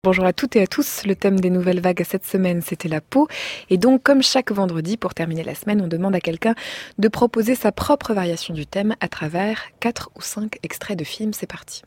Bonjour à toutes et à tous, le thème des nouvelles vagues cette semaine c'était la peau et donc comme chaque vendredi pour terminer la semaine on demande à quelqu'un de proposer sa propre variation du thème à travers 4 ou 5 extraits de films, c'est parti.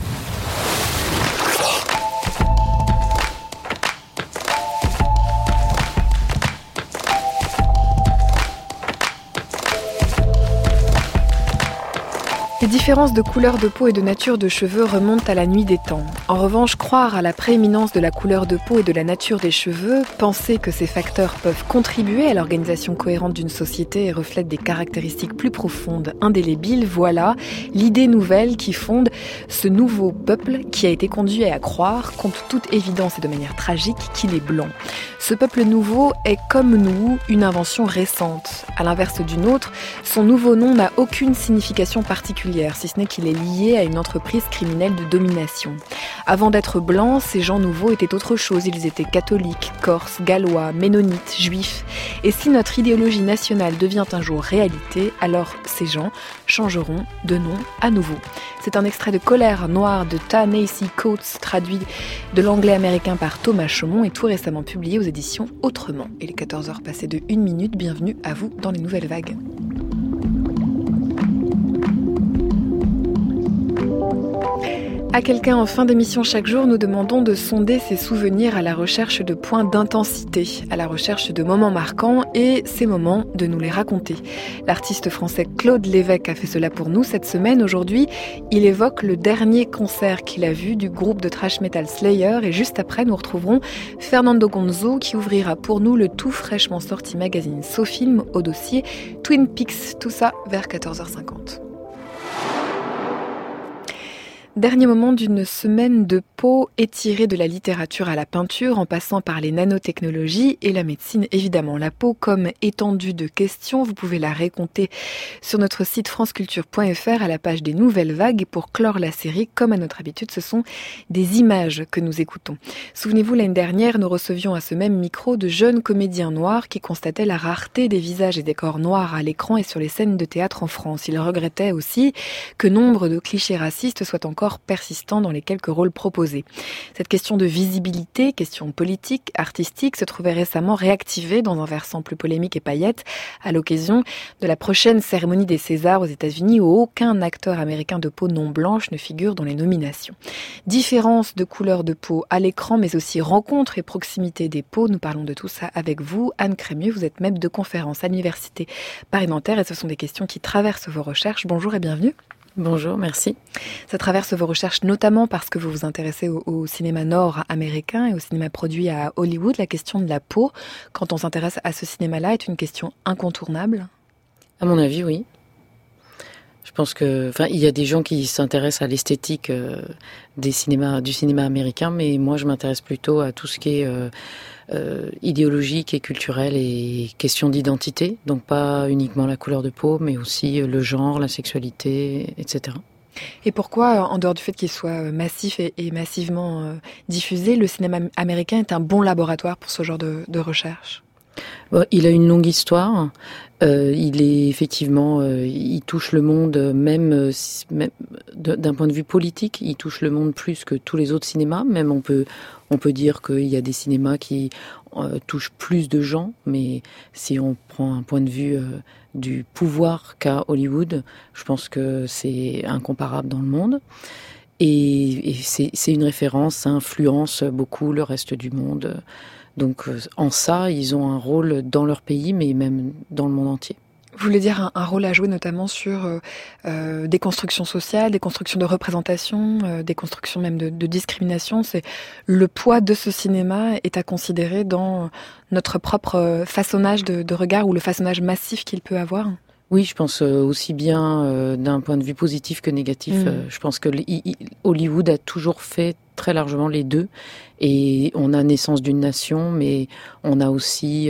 Les différences de couleur de peau et de nature de cheveux remontent à la nuit des temps. En revanche, croire à la prééminence de la couleur de peau et de la nature des cheveux, penser que ces facteurs peuvent contribuer à l'organisation cohérente d'une société et reflètent des caractéristiques plus profondes, indélébiles, voilà l'idée nouvelle qui fonde ce nouveau peuple qui a été conduit à croire, contre toute évidence et de manière tragique, qu'il est blanc. Ce peuple nouveau est, comme nous, une invention récente. À l'inverse d'une autre, son nouveau nom n'a aucune signification particulière, si ce n'est qu'il est lié à une entreprise criminelle de domination. Avant d'être blancs, ces gens nouveaux étaient autre chose. Ils étaient catholiques, corses, gallois, ménonites, juifs. Et si notre idéologie nationale devient un jour réalité, alors ces gens changeront de nom à nouveau. C'est un extrait de Colère noire de Ta-Nehisi Coates, traduit de l'anglais américain par Thomas Chaumont et tout récemment publié aux éditions Autrement. Il est 14h passé de 1 minute, bienvenue à vous dans les nouvelles vagues. À quelqu'un en fin d'émission chaque jour, nous demandons de sonder ses souvenirs à la recherche de points d'intensité, à la recherche de moments marquants et ces moments de nous les raconter. L'artiste français Claude Lévesque a fait cela pour nous cette semaine. Aujourd'hui, il évoque le dernier concert qu'il a vu du groupe de thrash metal Slayer et juste après, nous retrouverons Fernando Gonzo qui ouvrira pour nous le tout fraîchement sorti magazine SoFilm au dossier Twin Peaks, tout ça vers 14h50. Dernier moment d'une semaine de peau étirée de la littérature à la peinture en passant par les nanotechnologies et la médecine évidemment. La peau comme étendue de questions, vous pouvez la raconter sur notre site franceculture.fr à la page des nouvelles vagues et pour clore la série, comme à notre habitude, ce sont des images que nous écoutons. Souvenez-vous, l'année dernière, nous recevions à ce même micro de jeunes comédiens noirs qui constataient la rareté des visages et des corps noirs à l'écran et sur les scènes de théâtre en France. Ils regrettaient aussi que nombre de clichés racistes soient encore persistant dans les quelques rôles proposés. Cette question de visibilité, question politique, artistique, se trouvait récemment réactivée dans un versant plus polémique et paillette à l'occasion de la prochaine cérémonie des Césars aux États-Unis où aucun acteur américain de peau non blanche ne figure dans les nominations. Différence de couleur de peau à l'écran, mais aussi rencontre et proximité des peaux. Nous parlons de tout ça avec vous. Anne Crémieux, vous êtes maître de conférence à l'Université Paris-Nanterre et ce sont des questions qui traversent vos recherches. Bonjour et bienvenue. Bonjour, merci. Ça traverse vos recherches notamment parce que vous vous intéressez au cinéma nord-américain et au cinéma produit à Hollywood. La question de la peau, quand on s'intéresse à ce cinéma-là, est une question incontournable. À mon avis, oui. Je pense que, il y a des gens qui s'intéressent à l'esthétique du cinéma américain, mais moi, je m'intéresse plutôt à tout ce qui est idéologique et culturel et question d'identité. Donc pas uniquement la couleur de peau, mais aussi le genre, la sexualité, etc. Et pourquoi, en dehors du fait qu'il soit massif et massivement diffusé, le cinéma américain est un bon laboratoire pour ce genre de recherche ? Il a une longue histoire. Il est effectivement, il touche le monde même d'un point de vue politique. Il touche le monde plus que tous les autres cinémas. Même on peut dire qu'il y a des cinémas qui touchent plus de gens. Mais si on prend un point de vue du pouvoir qu'a Hollywood, je pense que c'est incomparable dans le monde. Et c'est une référence, ça influence beaucoup le reste du monde. Donc en ça, ils ont un rôle dans leur pays, mais même dans le monde entier. Vous voulez dire un rôle à jouer notamment sur des constructions sociales, des constructions de représentation, des constructions même de discrimination. C'est le poids de ce cinéma est à considérer dans notre propre façonnage de regard ou le façonnage massif qu'il peut avoir. Oui, je pense aussi bien d'un point de vue positif que négatif. Je pense que Hollywood a toujours fait très largement les deux. Et on a naissance d'une nation, mais on a aussi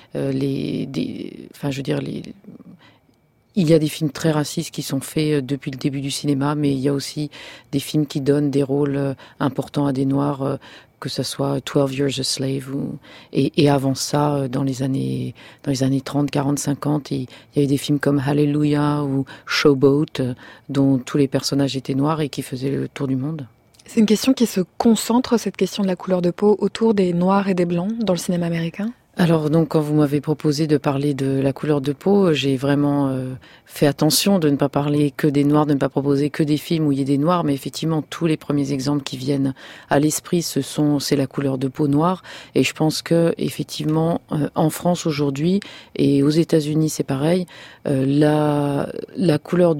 il y a des films très racistes qui sont faits depuis le début du cinéma, mais il y a aussi des films qui donnent des rôles importants à des Noirs, que ce soit 12 Years a Slave et avant ça, dans les années 30, 40, 50, il y a eu des films comme Hallelujah ou Showboat, dont tous les personnages étaient noirs et qui faisaient le tour du monde. C'est une question qui se concentre, cette question de la couleur de peau, autour des noirs et des blancs dans le cinéma américain? Alors donc quand vous m'avez proposé de parler de la couleur de peau, j'ai vraiment fait attention de ne pas parler que des noirs, de ne pas proposer que des films où il y a des noirs, mais effectivement tous les premiers exemples qui viennent à l'esprit c'est la couleur de peau noire, et je pense que effectivement en France aujourd'hui et aux États-Unis c'est pareil, la couleur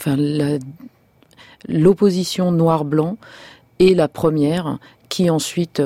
l'opposition noir-blanc est la première qui ensuite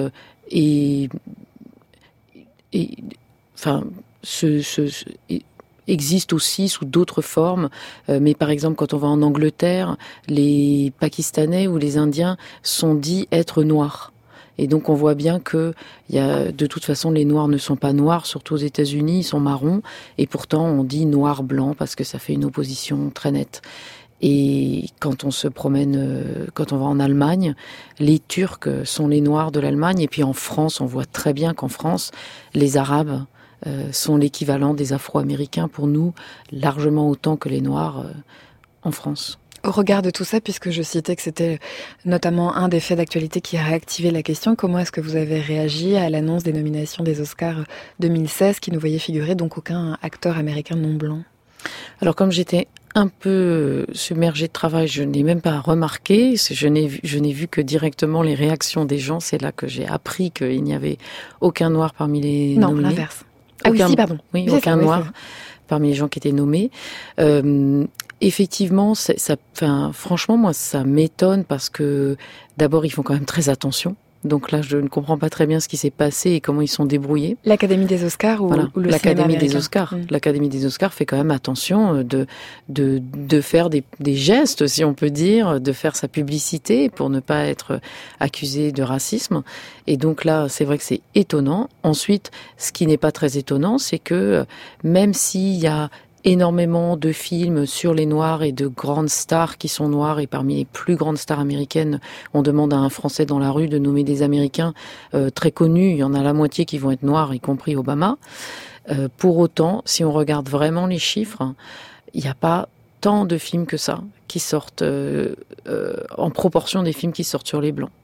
existe aussi sous d'autres formes, mais par exemple quand on va en Angleterre, les Pakistanais ou les Indiens sont dits être noirs. Et donc on voit bien que de toute façon les noirs ne sont pas noirs, surtout aux États-Unis, ils sont marrons, et pourtant on dit noir-blanc parce que ça fait une opposition très nette. Et quand on se promène, quand on va en Allemagne, les Turcs sont les Noirs de l'Allemagne. Et puis en France, on voit très bien qu'en France, les Arabes sont l'équivalent des Afro-Américains pour nous, largement autant que les Noirs en France. Au regard de tout ça, puisque je citais que c'était notamment un des faits d'actualité qui a réactivé la question, comment est-ce que vous avez réagi à l'annonce des nominations des Oscars 2016 qui ne voyait figurer donc aucun acteur américain non blanc? Alors comme j'étais un peu submergée de travail, je n'ai même pas remarqué, je n'ai vu que directement les réactions des gens, c'est là que j'ai appris qu'il n'y avait aucun noir parmi les nominés. Non, l'inverse. Ah oui, si, pardon. Oui, aucun noir parmi les gens qui étaient nommés. Effectivement, franchement, moi, ça m'étonne parce que d'abord, ils font quand même très attention. Donc là, je ne comprends pas très bien ce qui s'est passé et comment ils sont débrouillés. L'Académie des Oscars ou le l'Académie cinéma des Oscars. L'Académie des Oscars fait quand même attention de faire des gestes, si on peut dire, de faire sa publicité pour ne pas être accusé de racisme. Et donc là, c'est vrai que c'est étonnant. Ensuite, ce qui n'est pas très étonnant, c'est que même s'il y a énormément de films sur les Noirs et de grandes stars qui sont noires, et parmi les plus grandes stars américaines, on demande à un Français dans la rue de nommer des Américains très connus, il y en a la moitié qui vont être noirs, y compris Obama. Pour autant, si on regarde vraiment les chiffres, il n'y a pas tant de films que ça qui sortent en proportion des films qui sortent sur les Blancs.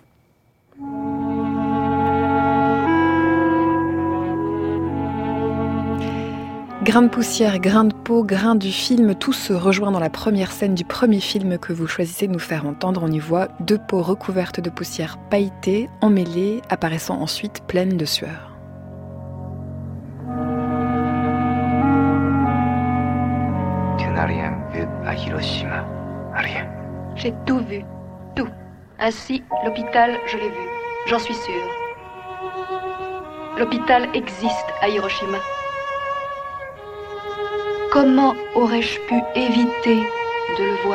Grain de poussière, grain de peau, grain du film, tout se rejoint dans la première scène du premier film que vous choisissez de nous faire entendre. On y voit deux peaux recouvertes de poussière pailletée, emmêlées, apparaissant ensuite pleines de sueur. Tu n'as rien vu à Hiroshima, rien. J'ai tout vu, tout. Ainsi, l'hôpital, je l'ai vu, j'en suis sûre. L'hôpital existe à Hiroshima. Comment aurais-je pu éviter de le voir ?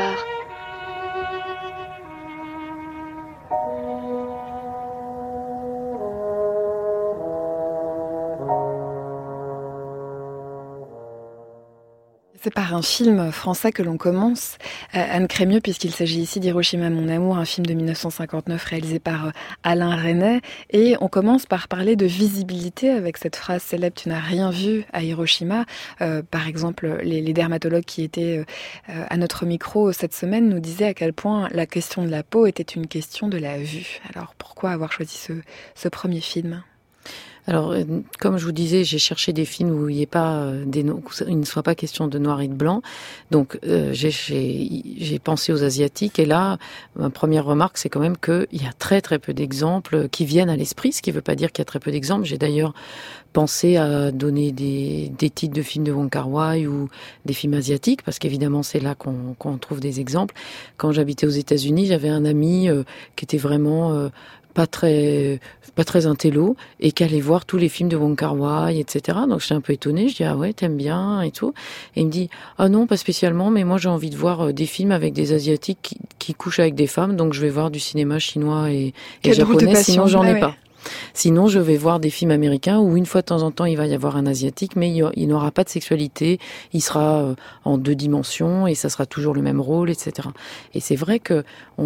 C'est par un film français que l'on commence, Anne Crémieux, puisqu'il s'agit ici d'Hiroshima mon amour, un film de 1959 réalisé par Alain Resnais. Et on commence par parler de visibilité avec cette phrase célèbre « Tu n'as rien vu à Hiroshima ». Par exemple, les dermatologues qui étaient à notre micro cette semaine nous disaient à quel point la question de la peau était une question de la vue. Alors pourquoi avoir choisi ce premier film ? Alors, comme je vous disais, j'ai cherché des films où il ne soit pas question de noir et de blanc. Donc, j'ai pensé aux Asiatiques. Et là, ma première remarque, c'est quand même qu'il y a très très peu d'exemples qui viennent à l'esprit, ce qui ne veut pas dire qu'il y a très peu d'exemples. J'ai d'ailleurs pensé à donner des titres de films de Wong Kar-wai ou des films asiatiques, parce qu'évidemment, c'est là qu'on trouve des exemples. Quand j'habitais aux États-Unis, j'avais un ami qui était vraiment pas très intello, et qui allait voir tous les films de Wong Kar-wai, etc. Donc j'étais un peu étonnée, je dis ah ouais, t'aimes bien et tout. Et il me dit ah non, pas spécialement, mais moi j'ai envie de voir des films avec des Asiatiques qui couchent avec des femmes, donc je vais voir du cinéma chinois et japonais, sinon j'en ai pas. Sinon, je vais voir des films américains où une fois de temps en temps, il va y avoir un Asiatique, mais il n'aura pas de sexualité, il sera en 2 dimensions et ça sera toujours le même rôle, etc. Et c'est vrai que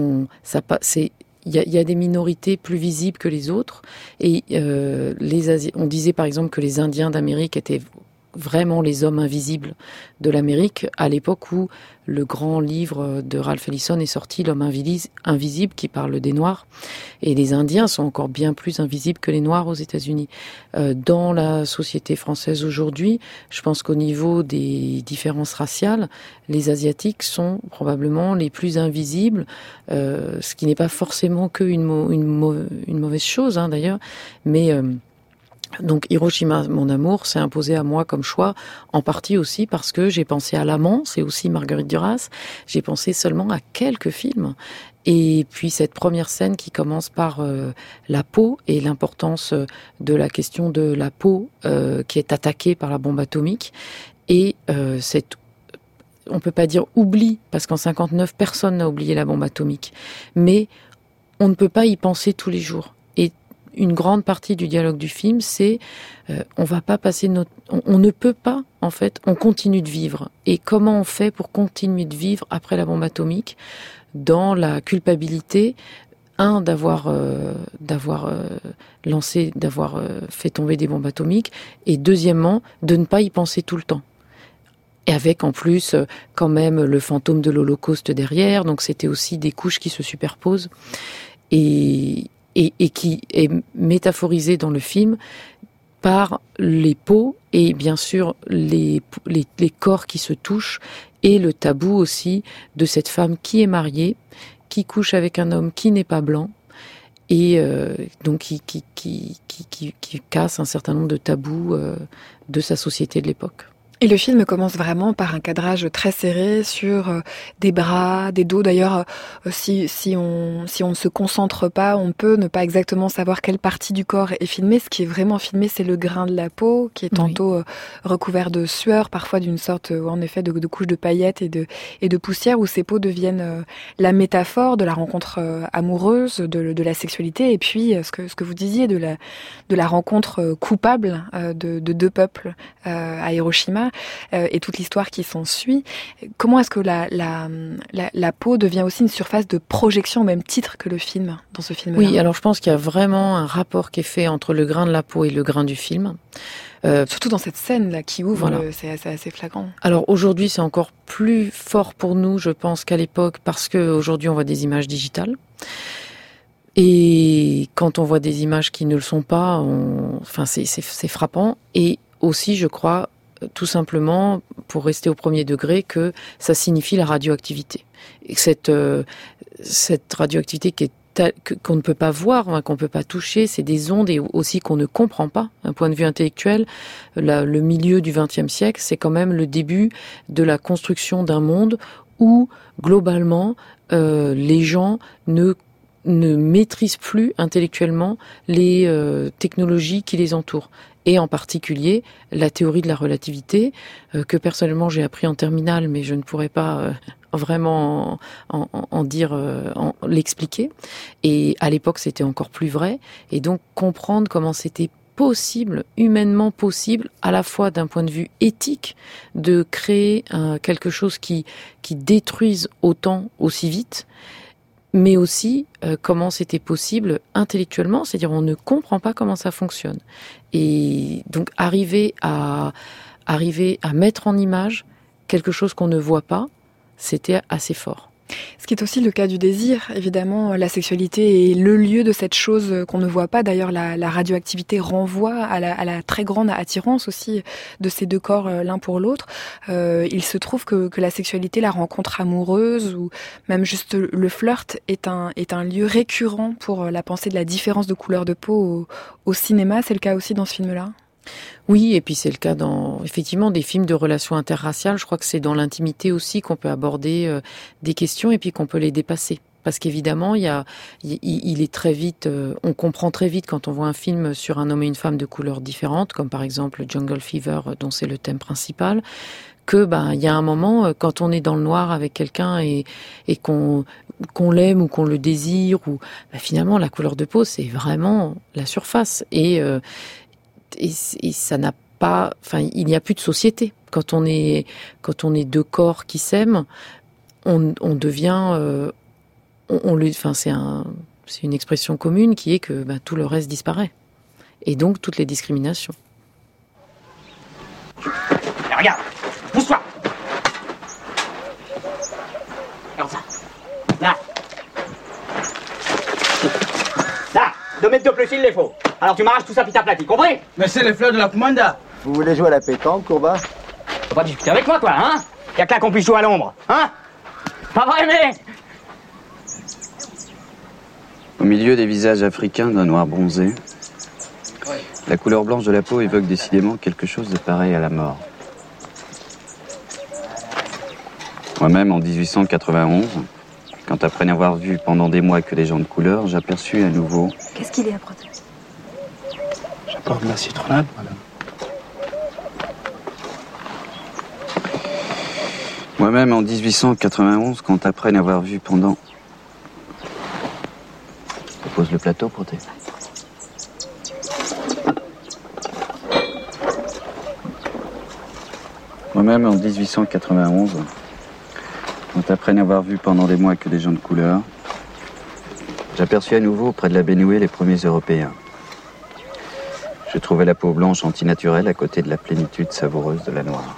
il y a des minorités plus visibles que les autres, et on disait par exemple que les Indiens d'Amérique étaient vraiment les hommes invisibles de l'Amérique, à l'époque où le grand livre de Ralph Ellison est sorti, L'homme invisible, qui parle des Noirs. Et les Indiens sont encore bien plus invisibles que les Noirs aux États-Unis. Dans la société française aujourd'hui, je pense qu'au niveau des différences raciales, les Asiatiques sont probablement les plus invisibles, ce qui n'est pas forcément qu'une mauvaise chose, hein, d'ailleurs, mais... Donc Hiroshima, mon amour, s'est imposé à moi comme choix, en partie aussi parce que j'ai pensé à l'amant, c'est aussi Marguerite Duras, j'ai pensé seulement à quelques films. Et puis cette première scène qui commence par la peau et l'importance de la question de la peau qui est attaquée par la bombe atomique. Et on peut pas dire oubli, parce qu'en 59, personne n'a oublié la bombe atomique. Mais on ne peut pas y penser tous les jours. Une grande partie du dialogue du film, c'est on va pas passer on ne peut pas, en fait, on continue de vivre. Et comment on fait pour continuer de vivre après la bombe atomique dans la culpabilité, d'avoir fait tomber des bombes atomiques, et deuxièmement, de ne pas y penser tout le temps. Et avec en plus quand même le fantôme de l'Holocauste derrière, donc c'était aussi des couches qui se superposent. Et qui est métaphorisé dans le film par les peaux et bien sûr les corps qui se touchent, et le tabou aussi de cette femme qui est mariée, qui couche avec un homme qui n'est pas blanc, et donc qui casse un certain nombre de tabous de sa société de l'époque. Et le film commence vraiment par un cadrage très serré sur des bras, des dos. D'ailleurs, si on ne se concentre pas, on peut ne pas exactement savoir quelle partie du corps est filmée. Ce qui est vraiment filmé, c'est le grain de la peau, qui est tantôt recouvert de sueur, parfois d'une sorte, en effet, de couches de paillettes et de poussière, où ces peaux deviennent la métaphore de la rencontre amoureuse, de la sexualité, et puis ce que vous disiez de la rencontre coupable de deux peuples à Hiroshima. Et toute l'histoire qui s'ensuit. Comment est-ce que la peau devient aussi une surface de projection au même titre que le film, dans ce film-là ? Oui, alors je pense qu'il y a vraiment un rapport qui est fait entre le grain de la peau et le grain du film. Surtout dans cette scène-là qui ouvre, voilà. C'est assez flagrant. Alors aujourd'hui, c'est encore plus fort pour nous, je pense, qu'à l'époque, parce qu'aujourd'hui, on voit des images digitales. Et quand on voit des images qui ne le sont pas, c'est frappant. Et aussi, je crois, tout simplement, pour rester au premier degré, que ça signifie la radioactivité. Et cette radioactivité qu'on ne peut pas voir, qu'on ne peut pas toucher, c'est des ondes, et aussi qu'on ne comprend pas. D'un point de vue intellectuel, le milieu du XXe siècle, c'est quand même le début de la construction d'un monde où, globalement, les gens ne maîtrisent plus intellectuellement les technologies qui les entourent. Et en particulier la théorie de la relativité, que personnellement j'ai appris en terminale, mais je ne pourrais pas vraiment l'expliquer. Et à l'époque, c'était encore plus vrai. Et donc comprendre comment c'était possible, humainement possible, à la fois d'un point de vue éthique, de créer quelque chose qui détruise autant, aussi vite, mais aussi comment c'était possible intellectuellement, c'est-à-dire on ne comprend pas comment ça fonctionne. Et donc arriver à mettre en image quelque chose qu'on ne voit pas, c'était assez fort. Ce qui est aussi le cas du désir, évidemment, la sexualité est le lieu de cette chose qu'on ne voit pas. D'ailleurs, la radioactivité renvoie à la très grande attirance aussi de ces deux corps l'un pour l'autre. Il se trouve que la sexualité, la rencontre amoureuse ou même juste le flirt est un lieu récurrent pour la pensée de la différence de couleur de peau au cinéma. C'est le cas aussi dans ce film-là ? Oui, et puis c'est le cas dans, effectivement, des films de relations interraciales. Je crois que c'est dans l'intimité aussi qu'on peut aborder des questions et puis qu'on peut les dépasser. Parce qu'évidemment, il est très vite, on comprend très vite quand on voit un film sur un homme et une femme de couleurs différentes, comme par exemple Jungle Fever, dont c'est le thème principal, que il y a un moment, quand on est dans le noir avec quelqu'un et qu'on l'aime ou qu'on le désire, ou finalement la couleur de peau, c'est vraiment la surface. Et ça n'a pas, il n'y a plus de société. Quand on est deux corps qui s'aiment, on devient, c'est une expression commune qui est que tout le reste disparaît. Et donc toutes les discriminations. regarde. Pousse-toi. Regarde ça. Là. Là, 2 mètres de plus, il les faut. Alors tu m'arraches tout ça, puis t'aplatis, compris? Mais c'est les fleurs de la commanda. Vous voulez jouer à la pétanque, Courbat? Faut pas discuter avec moi, toi, hein? Y'a que là qu'on puisse jouer à l'ombre, hein? Pas vrai, mais... Au milieu des visages africains d'un noir bronzé, la couleur blanche de la peau évoque décidément quelque chose de pareil à la mort. Moi-même, en 1891, quand après n'avoir vu pendant des mois que des gens de couleur, j'aperçus à nouveau... Qu'est-ce qu'il est à protéger? J'apporte de la citronnade, madame. Moi-même, en 1891, quand après n'avoir vu pendant... Pose le plateau, Proté. Moi-même, en 1891, quand après n'avoir vu pendant des mois que des gens de couleur, j'aperçus à nouveau près de la Bénoué les premiers Européens. Je trouvais la peau blanche antinaturelle à côté de la plénitude savoureuse de la noire.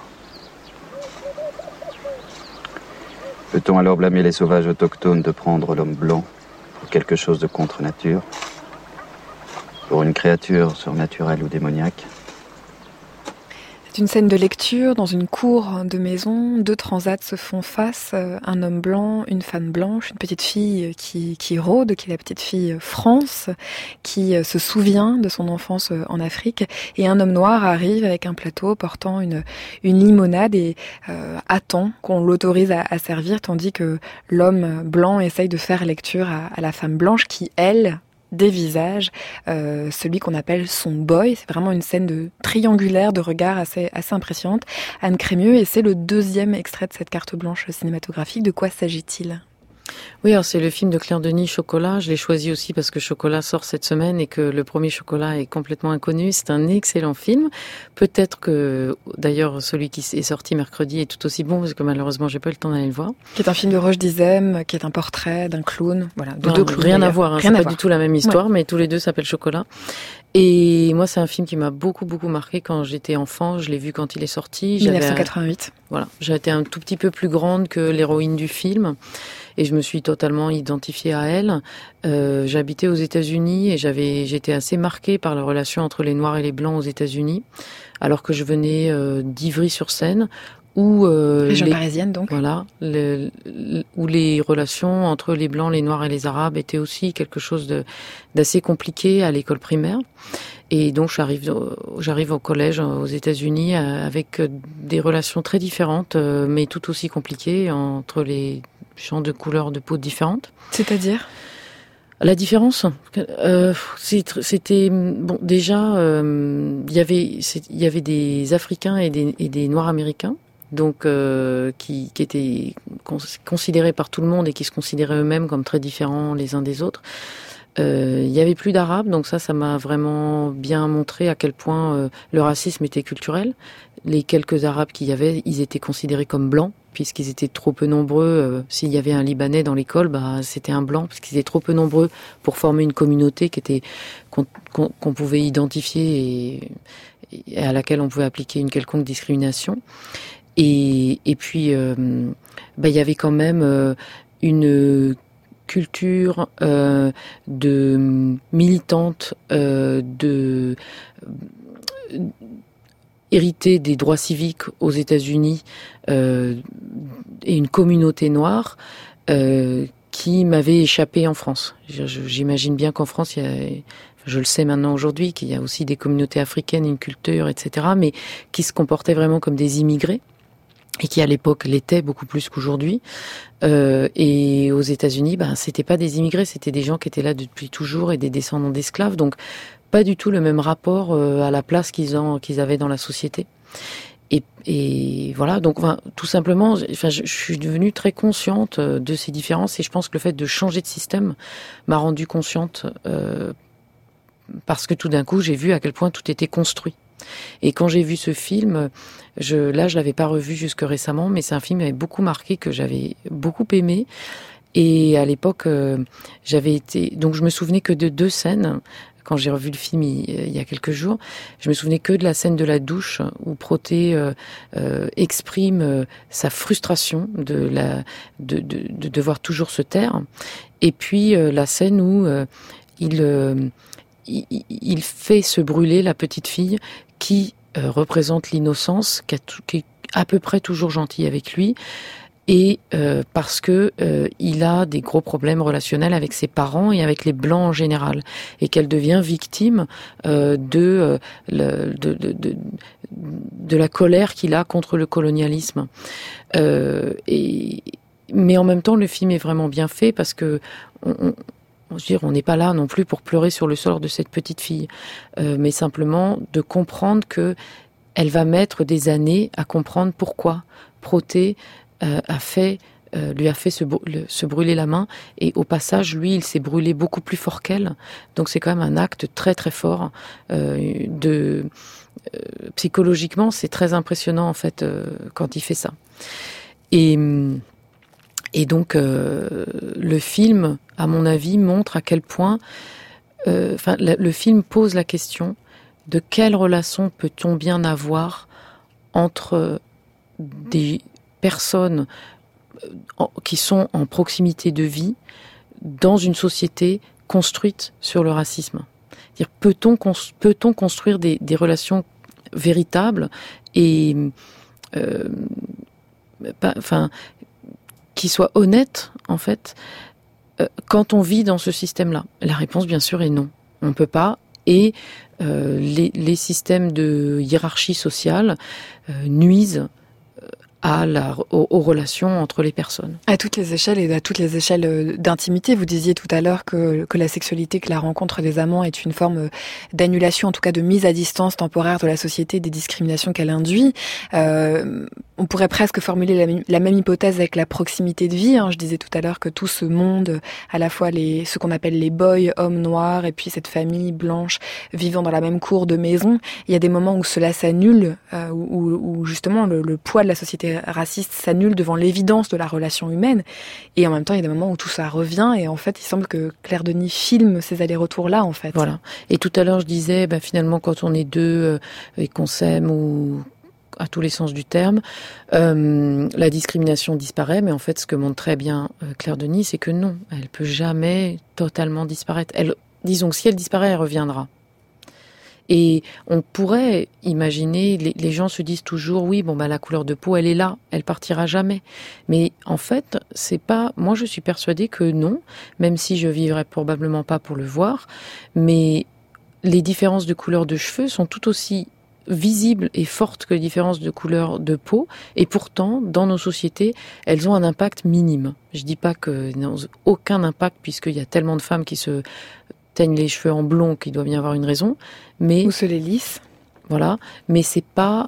Peut-on alors blâmer les sauvages autochtones de prendre l'homme blanc pour quelque chose de contre-nature, pour une créature surnaturelle ou démoniaque? C'est une scène de lecture dans une cour de maison. 2 transats se font face, un homme blanc, une femme blanche, une petite fille qui rôde, qui est la petite fille France, qui se souvient de son enfance en Afrique, et un homme noir arrive avec un plateau portant une limonade et attend qu'on l'autorise à servir, tandis que l'homme blanc essaye de faire lecture à la femme blanche qui, elle, dévisage celui qu'on appelle son boy. C'est vraiment une scène de triangulaire de regard assez impressionnante. Anne Crémieux, et c'est le 2e extrait de cette carte blanche cinématographique. De quoi s'agit-il ? Oui, alors c'est le film de Claire Denis, Chocolat. Je l'ai choisi aussi parce que Chocolat sort cette semaine et que le premier Chocolat est complètement inconnu. C'est un excellent film. Peut-être que, d'ailleurs, celui qui est sorti mercredi est tout aussi bon parce que malheureusement, j'ai pas eu le temps d'aller le voir. Qui est un film de Roche Dizem, qui est un portrait d'un clown. Voilà, de 2 clowns. Rien à voir, hein, rien c'est à pas du tout la même histoire, mais tous les 2 s'appellent Chocolat. Et moi, c'est un film qui m'a beaucoup marqué quand j'étais enfant. Je l'ai vu quand il est sorti. 1988. Voilà. J'étais un tout petit peu plus grande que l'héroïne du film. Et je me suis totalement identifiée à elle. J'habitais aux États-Unis et j'étais assez marquée par la relation entre les Noirs et les Blancs aux États-Unis, alors que je venais d'Ivry-sur-Seine, où région parisienne donc. Voilà, où les relations entre les Blancs, les Noirs et les Arabes étaient aussi quelque chose d'assez compliqué à l'école primaire. Et donc j'arrive au collège aux États-Unis avec des relations très différentes, mais tout aussi compliquées entre les gens de couleurs de peau différentes. C'est-à-dire ? La différence, c'était bon. Déjà, il y avait des Africains et des Noirs américains, donc qui étaient considérés par tout le monde et qui se considéraient eux-mêmes comme très différents les uns des autres. Il y avait plus d'Arabes, donc ça m'a vraiment bien montré à quel point le racisme était culturel. Les quelques Arabes qu'il y avait, ils étaient considérés comme blancs, puisqu'ils étaient trop peu nombreux. S'il y avait un Libanais dans l'école, c'était un blanc, parce qu'ils étaient trop peu nombreux pour former une communauté qu'on pouvait identifier et à laquelle on pouvait appliquer une quelconque discrimination. Et puis, il y avait quand même une culture de militante, héritée des droits civiques aux États-Unis et une communauté noire qui m'avait échappé en France. J'imagine bien qu'en France, je le sais maintenant aujourd'hui, qu'il y a aussi des communautés africaines, une culture, etc., mais qui se comportaient vraiment comme des immigrés et qui à l'époque l'étaient beaucoup plus qu'aujourd'hui. Et aux États-Unis, c'était pas des immigrés, c'était des gens qui étaient là depuis toujours et des descendants d'esclaves, donc pas du tout le même rapport à la place qu'ils avaient dans la société. Et voilà, donc tout simplement, je suis devenue très consciente de ces différences et je pense que le fait de changer de système m'a rendue consciente parce que tout d'un coup, j'ai vu à quel point tout était construit. Et quand j'ai vu ce film, je l'avais pas revu jusque récemment, mais c'est un film qui m'avait beaucoup marqué, que j'avais beaucoup aimé. Et à l'époque, donc je me souvenais que de 2 scènes. quand j'ai revu le film il y a quelques jours, je me souvenais que de la scène de la douche où Protet exprime sa frustration de devoir toujours se taire, et puis la scène où il fait se brûler la petite fille qui représente l'innocence, qui est à peu près toujours gentille avec lui, et parce que il a des gros problèmes relationnels avec ses parents et avec les blancs en général, et qu'elle devient victime de la colère qu'il a contre le colonialisme. Mais en même temps, le film est vraiment bien fait parce que on n'est pas là non plus pour pleurer sur le sort de cette petite fille, mais simplement de comprendre que elle va mettre des années à comprendre pourquoi Protet lui a fait se brûler la main, et au passage, lui, il s'est brûlé beaucoup plus fort qu'elle. Donc c'est quand même un acte très très fort. Psychologiquement, c'est très impressionnant en fait quand il fait ça. Et donc le film, à mon avis, montre à quel point, le film pose la question de quelle relation peut-on bien avoir entre des personnes qui sont en proximité de vie dans une société construite sur le racisme. C'est-à-dire, peut-on construire des relations véritables et qui soient honnêtes, en fait, quand on vit dans ce système-là? La réponse, bien sûr, est non. On ne peut pas. Et les systèmes de hiérarchie sociale nuisent aux relations entre les personnes. À toutes les échelles et à toutes les échelles d'intimité. Vous disiez tout à l'heure que la sexualité, que la rencontre des amants est une forme d'annulation, en tout cas de mise à distance temporaire de la société, des discriminations qu'elle induit. On pourrait presque formuler la même hypothèse avec la proximité de vie. Je disais tout à l'heure que tout ce monde, à la fois ce qu'on appelle les boys, hommes noirs, et puis cette famille blanche vivant dans la même cour de maison, il y a des moments où cela s'annule, où justement le poids de la société raciste s'annule devant l'évidence de la relation humaine, et en même temps il y a des moments où tout ça revient, et en fait il semble que Claire Denis filme ces allers-retours-là en fait. Voilà. Et tout à l'heure je disais, finalement quand on est deux et qu'on s'aime, ou à tous les sens du terme, la discrimination disparaît, mais en fait ce que montre très bien Claire Denis, c'est que non, elle peut jamais totalement disparaître. Disons que si elle disparaît, elle reviendra. Et on pourrait imaginer, les gens se disent toujours, oui, la couleur de peau, elle est là, elle partira jamais. Mais en fait, c'est pas, moi je suis persuadée que non, même si je vivrai probablement pas pour le voir, mais les différences de couleur de cheveux sont tout aussi visibles et fortes que les différences de couleur de peau, et pourtant, dans nos sociétés, elles ont un impact minime. Je dis pas qu'elles n'ont aucun impact, puisqu'il y a tellement de femmes qui se teignent les cheveux en blond qu'il doit bien y avoir une raison, mais ou se les lissent. Voilà, mais c'est pas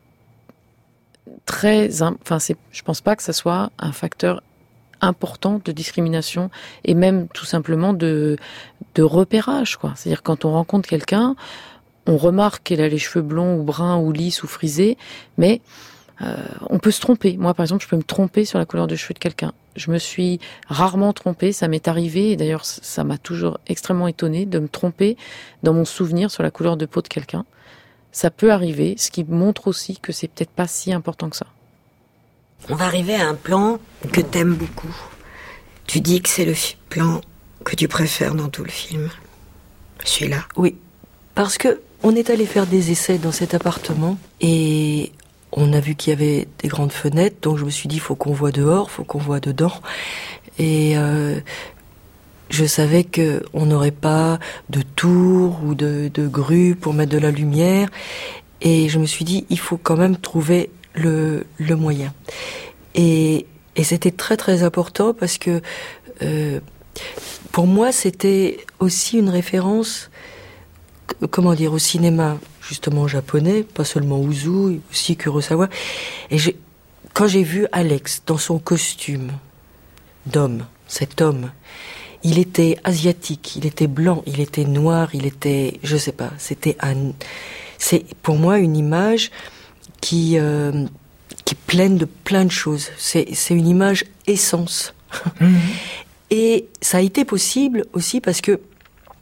je pense pas que ça soit un facteur important de discrimination, et même tout simplement de repérage, quoi. C'est-à-dire quand on rencontre quelqu'un, on remarque qu'elle a les cheveux blonds ou bruns ou lisses ou frisés, mais on peut se tromper. Moi, par exemple, je peux me tromper sur la couleur de cheveux de quelqu'un. Je me suis rarement trompée, ça m'est arrivé, et d'ailleurs, ça m'a toujours extrêmement étonnée de me tromper dans mon souvenir sur la couleur de peau de quelqu'un. Ça peut arriver, ce qui montre aussi que c'est peut-être pas si important que ça. On va arriver à un plan que t'aimes beaucoup. Tu dis que c'est le plan que tu préfères dans tout le film. Celui-là. Oui, parce que on est allé faire des essais dans cet appartement, et on a vu qu'il y avait des grandes fenêtres, donc je me suis dit, faut qu'on voit dehors, faut qu'on voit dedans. Et je savais qu'on n'aurait pas de tour ou de grue pour mettre de la lumière. Et je me suis dit, il faut quand même trouver le moyen. Et c'était très très important, parce que pour moi, c'était aussi une référence, au cinéma, justement japonais, pas seulement Ozu, aussi Kurosawa. Et quand j'ai vu Alex dans son costume d'homme, cet homme, il était asiatique, il était blanc, il était noir, il était, je sais pas, c'est pour moi une image qui est pleine de plein de choses. C'est une image essence. Et ça a été possible aussi parce que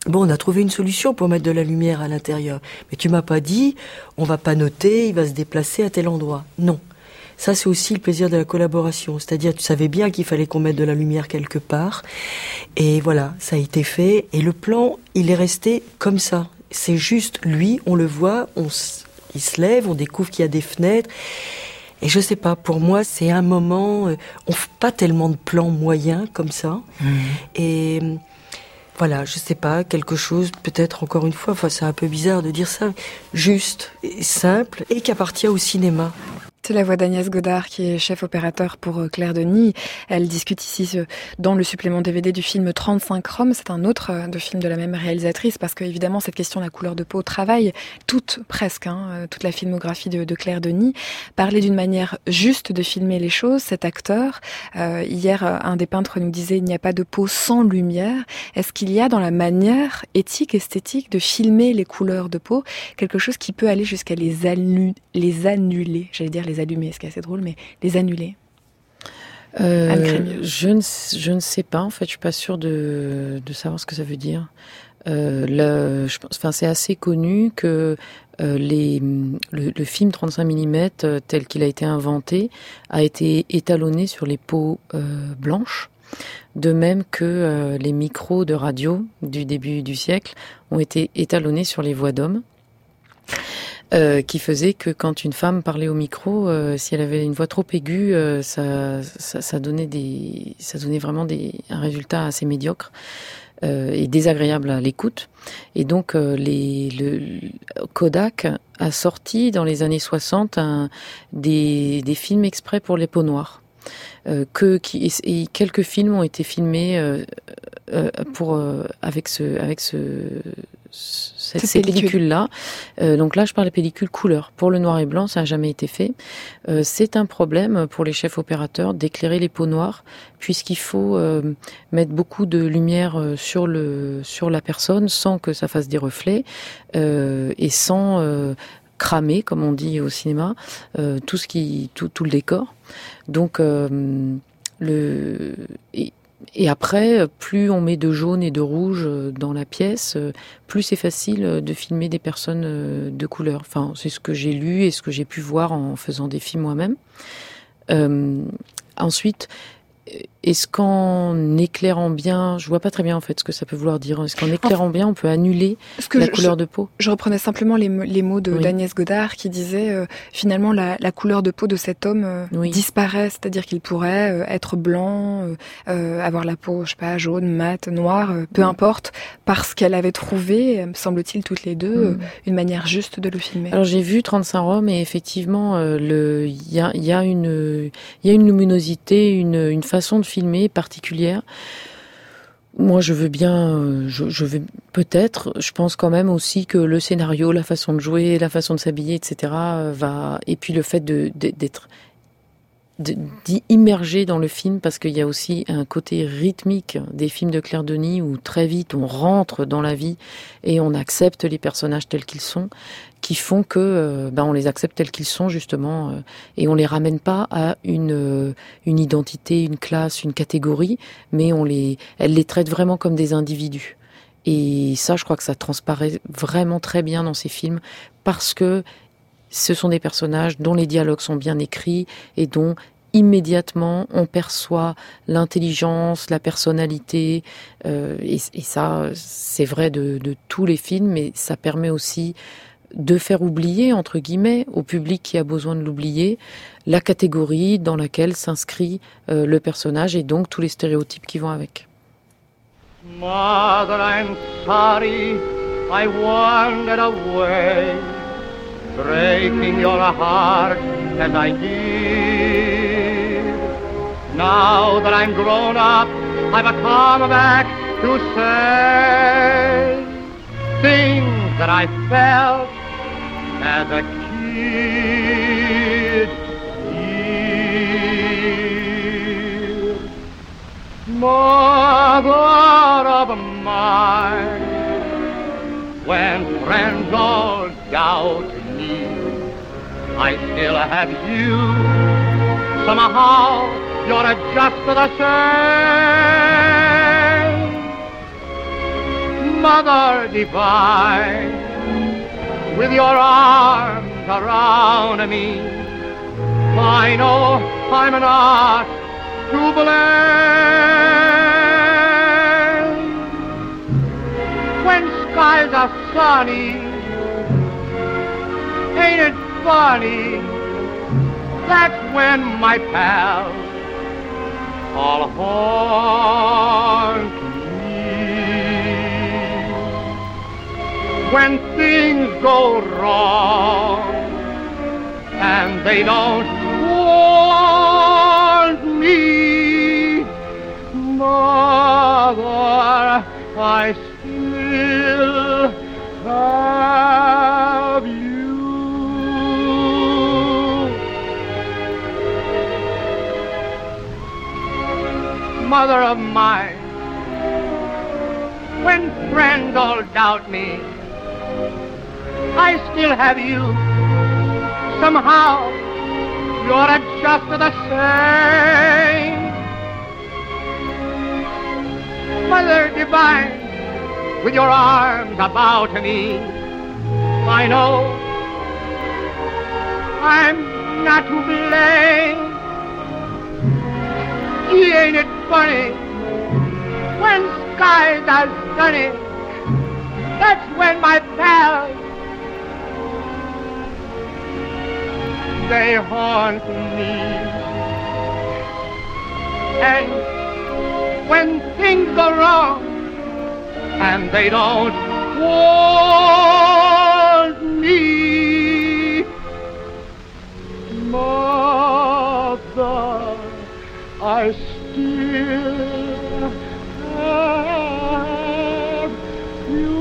Bon, on a trouvé une solution pour mettre de la lumière à l'intérieur. Mais tu m'as pas dit, on va pas noter, il va se déplacer à tel endroit. Non. Ça, c'est aussi le plaisir de la collaboration. C'est-à-dire, tu savais bien qu'il fallait qu'on mette de la lumière quelque part. Et voilà, ça a été fait. Et le plan, il est resté comme ça. C'est juste, lui, on le voit, il se lève, on découvre qu'il y a des fenêtres. Et je sais pas, pour moi, c'est un moment, on fait pas tellement de plans moyens comme ça. Et voilà, je sais pas, quelque chose, peut-être encore une fois, enfin, c'est un peu bizarre de dire ça, juste, et simple, et qui appartient au cinéma. C'est la voix d'Agnès Godard qui est chef opérateur pour Claire Denis. Elle discute ici dans le supplément DVD du film 35 Roms. C'est un autre de film de la même réalisatrice parce que évidemment cette question de la couleur de peau travaille toute la filmographie de Claire Denis. Parler d'une manière juste de filmer les choses, cet acteur. Hier, un des peintres nous disait il n'y a pas de peau sans lumière. Est-ce qu'il y a dans la manière éthique, esthétique de filmer les couleurs de peau quelque chose qui peut aller jusqu'à les annuler, j'allais dire les allumer, ce qui est assez drôle, mais les annuler. Je ne sais pas, en fait, je suis pas sûre de savoir ce que ça veut dire. Je pense, c'est assez connu que le film 35 mm tel qu'il a été inventé a été étalonné sur les peaux blanches, de même que les micros de radio du début du siècle ont été étalonnés sur les voix d'hommes. Qui faisait que quand une femme parlait au micro, si elle avait une voix trop aiguë, ça donnait vraiment un résultat assez médiocre et désagréable à l'écoute. Et donc, Kodak a sorti dans les années 60 des films exprès pour les peaux noires. Et quelques films ont été filmés avec cette pellicule-là. Donc là, je parle de pellicule couleur. Pour le noir et blanc, ça n'a jamais été fait. C'est un problème pour les chefs opérateurs d'éclairer les peaux noires, puisqu'il faut mettre beaucoup de lumière sur la personne sans que ça fasse des reflets et sans cramer, comme on dit au cinéma, tout le décor. Donc et après, plus on met de jaune et de rouge dans la pièce, plus c'est facile de filmer des personnes de couleur. Enfin, c'est ce que j'ai lu et ce que j'ai pu voir en faisant des films moi-même. Ensuite, est-ce qu'en éclairant bien, je vois pas très bien en fait ce que ça peut vouloir dire. Est-ce qu'en éclairant bien, on peut annuler la couleur de peau ? Je reprenais simplement les mots d'Agnès Godard qui disait finalement la couleur de peau de cet homme disparaît, c'est-à-dire qu'il pourrait être blanc, avoir la peau, je sais pas, jaune, mate, noire, peu importe, parce qu'elle avait trouvé, semble-t-il toutes les deux, une manière juste de le filmer. Alors j'ai vu 35 Roms et effectivement, il y a une luminosité, une façon de filmer particulière. Moi, je veux bien, je vais peut-être. Je pense quand même aussi que le scénario, la façon de jouer, la façon de s'habiller, etc. Et puis le fait d'y immerger dans le film, parce qu'il y a aussi un côté rythmique des films de Claire Denis où très vite on rentre dans la vie et on accepte les personnages tels qu'ils sont, qui font que on les accepte tels qu'ils sont justement et on les ramène pas à une identité, une classe, une catégorie, mais elle les traite vraiment comme des individus. Et ça, je crois que ça transparaît vraiment très bien dans ces films parce que ce sont des personnages dont les dialogues sont bien écrits et dont immédiatement on perçoit l'intelligence, la personnalité. Et ça, c'est vrai de tous les films, mais ça permet aussi de faire oublier, entre guillemets, au public qui a besoin de l'oublier, la catégorie dans laquelle s'inscrit le personnage et donc tous les stéréotypes qui vont avec. Mother, I'm sorry I wandered away, breaking your heart as I did. Now that I'm grown up, I've come back to say things that I felt as a kid. Dear mother of mine, when friends all doubt me, I still have you. Somehow you're just the same. Mother divine, with your arms around me, I know I'm not to blame. When skies are sunny, ain't it funny? That's when my pals all haunt me. When things go wrong and they don't want me, Mother, I still have you. Mother of mine, when friends all doubt me, I still have you. Somehow, you're just the same. Mother divine, with your arms about me, I know I'm not to blame. Gee, ain't it funny, when skies are sunny, that's when my pals, they haunt me. And when things go wrong and they don't want me, Mother, I still have you.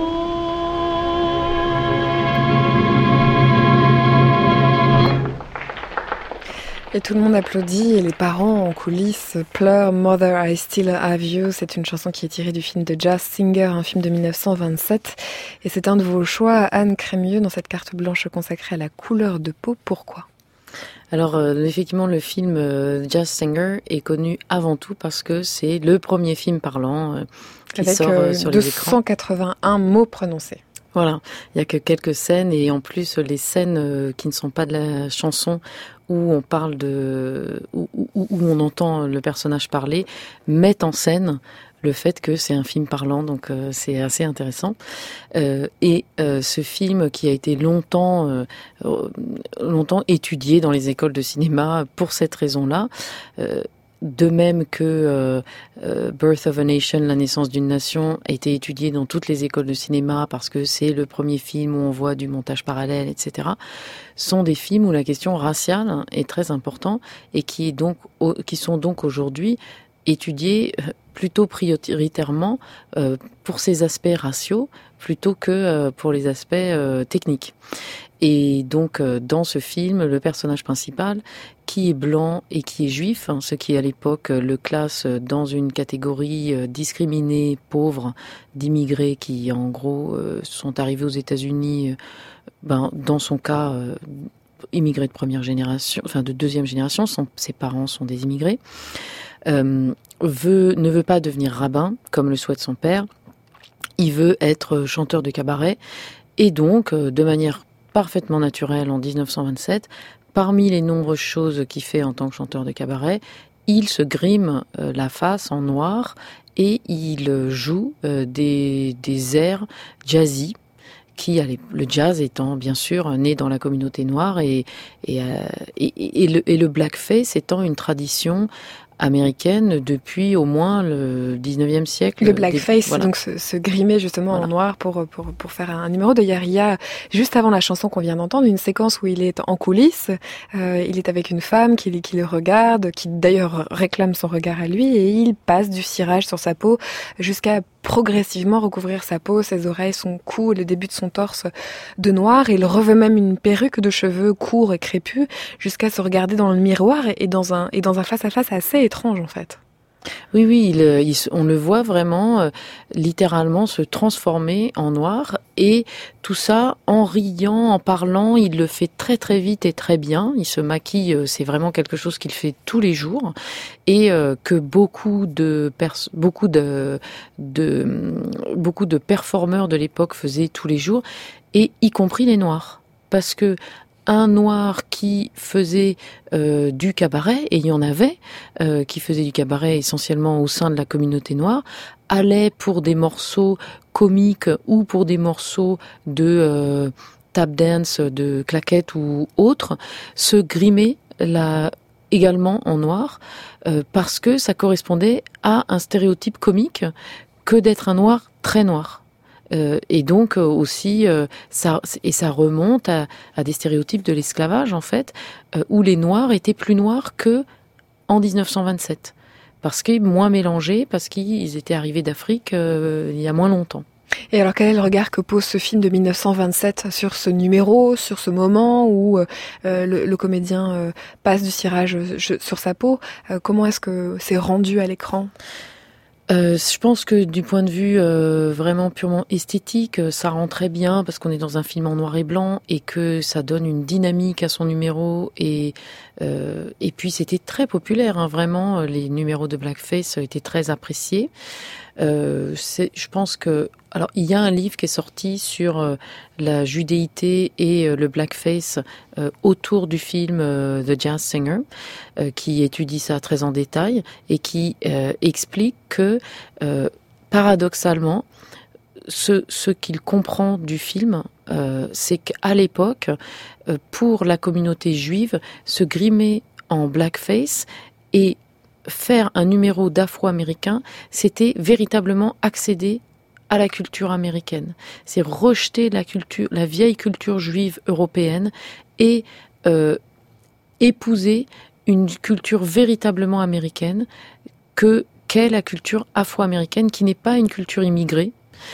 Et tout le monde applaudit et les parents en coulisses pleurent. Mother, I Still Have You. C'est une chanson qui est tirée du film de Jazz Singer, un film de 1927. Et c'est un de vos choix, Anne Crémieux, dans cette carte blanche consacrée à la couleur de peau. Pourquoi ? Alors effectivement, le film Jazz Singer est connu avant tout parce que c'est le premier film parlant qui sort sur les écrans. Avec 281 mots prononcés. Voilà, il y a que quelques scènes et en plus les scènes qui ne sont pas de la chanson où on parle où on entend le personnage parler mettent en scène le fait que c'est un film parlant, donc c'est assez intéressant. Et ce film qui a été longtemps étudié dans les écoles de cinéma pour cette raison-là, de même que Birth of a Nation, La naissance d'une nation, a été étudié dans toutes les écoles de cinéma parce que c'est le premier film où on voit du montage parallèle, etc., sont des films où la question raciale est très importante et qui sont donc aujourd'hui étudiés plutôt prioritairement pour ces aspects raciaux plutôt que pour les aspects techniques. Et donc, dans ce film, le personnage principal, qui est blanc et qui est juif, ce qui à l'époque le classe dans une catégorie discriminée, pauvre, d'immigrés qui, en gros, sont arrivés aux États-Unis, dans son cas, immigrés de première génération, enfin de deuxième génération, ses parents sont des immigrés, ne veut pas devenir rabbin, comme le souhaite son père, il veut être chanteur de cabaret, et donc, de manière parfaitement naturelle en 1927, parmi les nombreuses choses qu'il fait en tant que chanteur de cabaret, il se grime la face en noir et il joue des airs jazzy, le jazz étant bien sûr né dans la communauté noire et le blackface étant une tradition américaine depuis au moins le 19e siècle. Le blackface, voilà. Donc se grimer justement en noir pour faire un numéro. D'ailleurs, il y a, juste avant la chanson qu'on vient d'entendre, une séquence où il est en coulisses, il est avec une femme qui le regarde, qui d'ailleurs réclame son regard à lui, et il passe du cirage sur sa peau jusqu'à progressivement recouvrir sa peau, ses oreilles, son cou, le début de son torse de noir. Il revêt même une perruque de cheveux courts et crépus jusqu'à se regarder dans le miroir et dans un face-à-face assez étrange en fait. Oui, on le voit vraiment littéralement se transformer en noir, et tout ça en riant, en parlant. Il le fait très très vite et très bien. Il se maquille, c'est vraiment quelque chose qu'il fait tous les jours, et que beaucoup de performeurs de l'époque faisaient tous les jours, et y compris les noirs, parce que un noir qui faisait du cabaret, et il y en avait, qui faisait du cabaret essentiellement au sein de la communauté noire, allait pour des morceaux comiques ou pour des morceaux de tap dance, de claquettes ou autres, se grimer également en noir, parce que ça correspondait à un stéréotype comique que d'être un noir très noir. Et donc aussi, ça remonte à des stéréotypes de l'esclavage, en fait, où les Noirs étaient plus noirs que en 1927, parce qu'ils moins mélangés, parce qu'ils étaient arrivés d'Afrique il y a moins longtemps. Et alors, quel est le regard que pose ce film de 1927 sur ce numéro, sur ce moment où le comédien passe du cirage sur sa peau? Comment est-ce que c'est rendu à l'écran? Je pense que du point de vue vraiment purement esthétique, ça rend très bien, parce qu'on est dans un film en noir et blanc et que ça donne une dynamique à son numéro, et puis c'était très populaire, hein, vraiment, les numéros de blackface étaient très appréciés. Je pense que, alors, il y a un livre qui est sorti sur la judéité et le blackface autour du film The Jazz Singer, qui étudie ça très en détail et qui explique que, paradoxalement, ce qu'il comprend du film, c'est qu'à l'époque, pour la communauté juive, se grimer en blackface et faire un numéro d'afro-américain, c'était véritablement accéder à la culture américaine. C'est rejeter la vieille culture juive européenne, et épouser une culture véritablement américaine qu'est la culture afro-américaine, qui n'est pas une culture immigrée.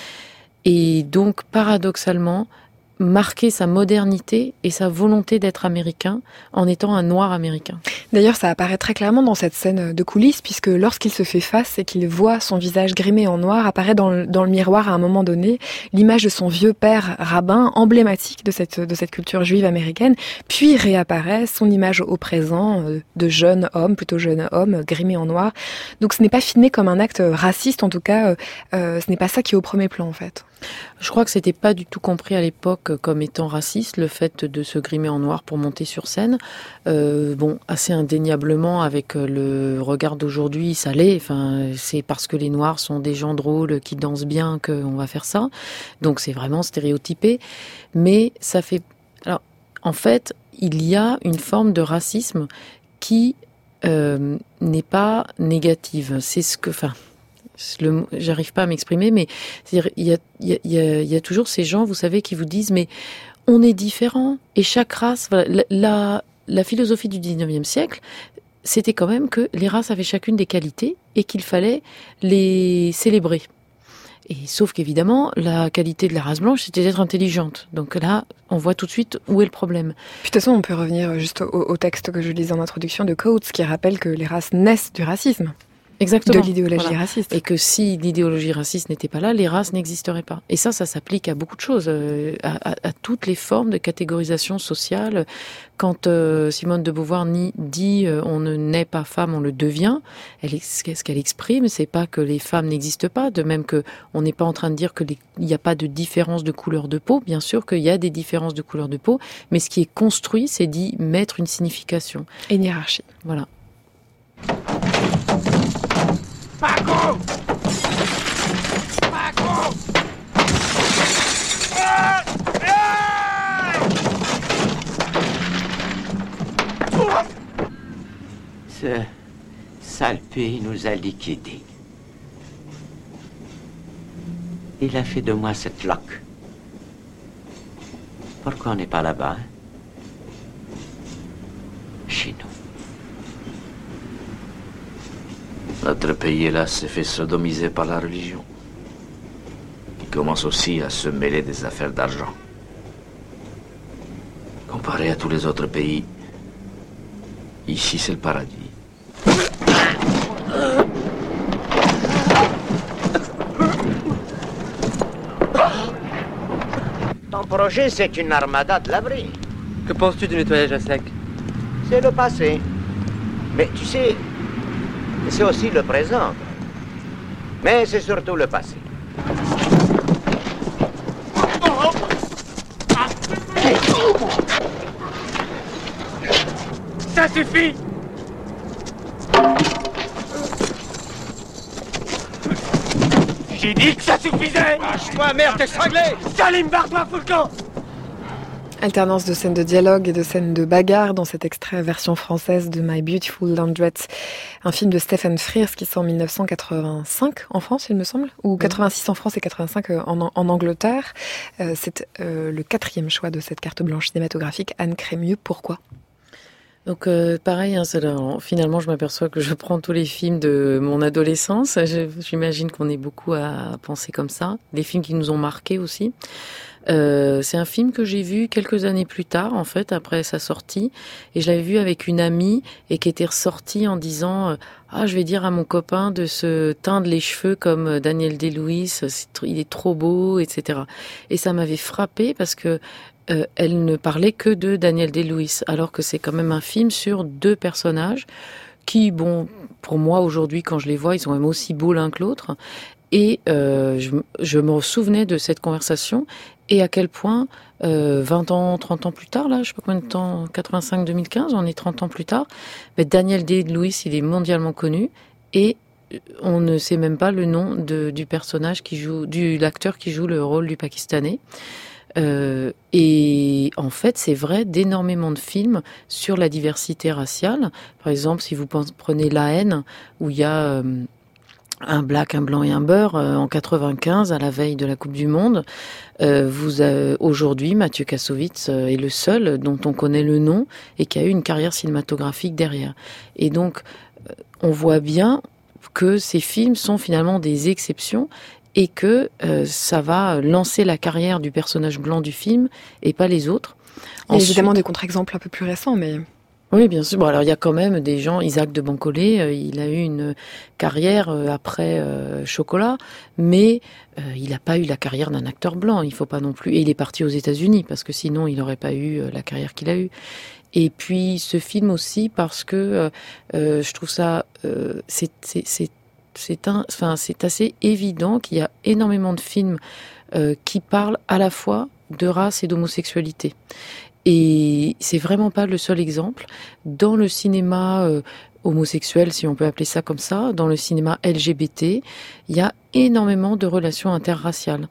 Et donc, paradoxalement, marquer sa modernité et sa volonté d'être américain en étant un noir américain. D'ailleurs, ça apparaît très clairement dans cette scène de coulisses, puisque lorsqu'il se fait face et qu'il voit son visage grimé en noir, apparaît dans le miroir à un moment donné l'image de son vieux père rabbin, emblématique de cette culture juive américaine, puis réapparaît son image au présent de jeune homme, plutôt jeune homme, grimé en noir. Donc ce n'est pas filmé comme un acte raciste, en tout cas, ce n'est pas ça qui est au premier plan, en fait. Je crois que c'était pas du tout compris à l'époque comme étant raciste, le fait de se grimer en noir pour monter sur scène. Assez indéniablement, avec le regard d'aujourd'hui, ça l'est. Enfin, c'est parce que les Noirs sont des gens drôles qui dansent bien qu'on va faire ça. Donc c'est vraiment stéréotypé. Mais ça fait... Alors, en fait, il y a une forme de racisme qui n'est pas négative. C'est ce que... Enfin, j'arrive pas à m'exprimer, mais il y a toujours ces gens, vous savez, qui vous disent mais on est différents, et chaque race, voilà, la philosophie du 19e siècle, c'était quand même que les races avaient chacune des qualités et qu'il fallait les célébrer. Et sauf qu'évidemment, la qualité de la race blanche, c'était d'être intelligente. Donc là, on voit tout de suite où est le problème. Puis de toute façon, on peut revenir juste au texte que je lisais en introduction de Coates, qui rappelle que les races naissent du racisme. Exactement. De l'idéologie raciste. Et que si l'idéologie raciste n'était pas là, les races n'existeraient pas. Et ça s'applique à beaucoup de choses, à toutes les formes de catégorisation sociale. Quand Simone de Beauvoir dit on ne naît pas femme, on le devient, ce qu'elle exprime, c'est pas que les femmes n'existent pas, de même que on n'est pas en train de dire qu'il n'y a pas de différence de couleur de peau. Bien sûr qu'il y a des différences de couleur de peau, mais ce qui est construit, c'est d'y mettre une signification. Et une hiérarchie. Voilà. Paco! Paco! Ce sale pays nous a liquidés. Il a fait de moi cette loque. Pourquoi on n'est pas là-bas, hein? Chez nous. Notre pays, hélas, s'est fait sodomiser par la religion. Il commence aussi à se mêler des affaires d'argent. Comparé à tous les autres pays, ici c'est le paradis. projet, c'est une armada de l'abri. Que penses-tu du nettoyage à sec? C'est le passé. Mais tu sais, c'est aussi le présent. Mais c'est surtout le passé. Ça suffit! J'ai dit que ça suffisait! Lâche-toi, merde, t'es cinglé! Salim, barre-toi, fous le camp! Alternance de scènes de dialogue et de scènes de bagarre dans cet extrait version française de My Beautiful Laundrette, un film de Stephen Frears qui sort en 1985 en France, il me semble, ou 86 en France et 85 en Angleterre. C'est le 4e choix de cette carte blanche cinématographique. Anne Crémieux, pourquoi ? Donc pareil, hein, finalement je m'aperçois que je prends tous les films de mon adolescence. J'imagine qu'on est beaucoup à penser comme ça. Des films qui nous ont marqués aussi. C'est un film que j'ai vu quelques années plus tard, en fait, après sa sortie, et je l'avais vu avec une amie et qui était ressortie en disant je vais dire à mon copain de se teindre les cheveux comme Daniel Day-Lewis, il est trop beau, etc. Et ça m'avait frappée parce que elle ne parlait que de Daniel Day-Lewis, alors que c'est quand même un film sur 2 personnages qui, bon, pour moi aujourd'hui, quand je les vois, ils sont même aussi beaux l'un que l'autre. Et je me souvenais de cette conversation et à quel point 20 ans, 30 ans plus tard, là, je sais pas combien de temps, 85-2015, on est 30 ans plus tard, mais Daniel Day-Lewis, il est mondialement connu et on ne sait même pas le nom du personnage l'acteur qui joue le rôle du Pakistanais. Et en fait, c'est vrai d'énormément de films sur la diversité raciale. Par exemple, si vous prenez La Haine, où il y a un black, un blanc et un beurre en 95 à la veille de la Coupe du Monde. Aujourd'hui, Mathieu Kassovitz est le seul dont on connaît le nom et qui a eu une carrière cinématographique derrière. Et donc, on voit bien que ces films sont finalement des exceptions et que ça va lancer la carrière du personnage blanc du film et pas les autres. Il y a évidemment des contre-exemples un peu plus récents, mais... Oui, bien sûr. Bon, alors il y a quand même des gens. Isaac de Bancolé, il a eu une carrière après Chocolat, mais il n'a pas eu la carrière d'un acteur blanc. Il faut pas non plus. Et il est parti aux États-Unis parce que sinon il n'aurait pas eu la carrière qu'il a eue. Et puis ce film aussi parce que je trouve ça c'est assez évident qu'il y a énormément de films qui parlent à la fois de race et d'homosexualité. Et c'est vraiment pas le seul exemple. Dans le cinéma homosexuel, si on peut appeler ça comme ça, dans le cinéma LGBT, il y a énormément de relations interraciales.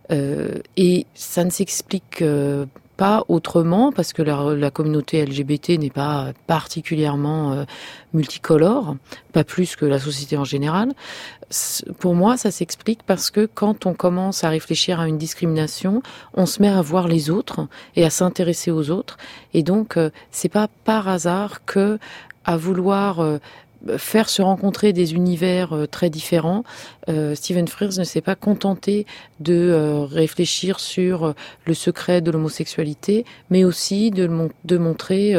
Et ça ne s'explique pas autrement, parce que la communauté LGBT n'est pas particulièrement multicolore, pas plus que la société en général. Pour moi, ça s'explique parce que quand on commence à réfléchir à une discrimination, on se met à voir les autres et à s'intéresser aux autres. Et donc, c'est pas par hasard que, à vouloir faire se rencontrer des univers très différents, Stephen Frears ne s'est pas contenté de réfléchir sur le secret de l'homosexualité, mais aussi de montrer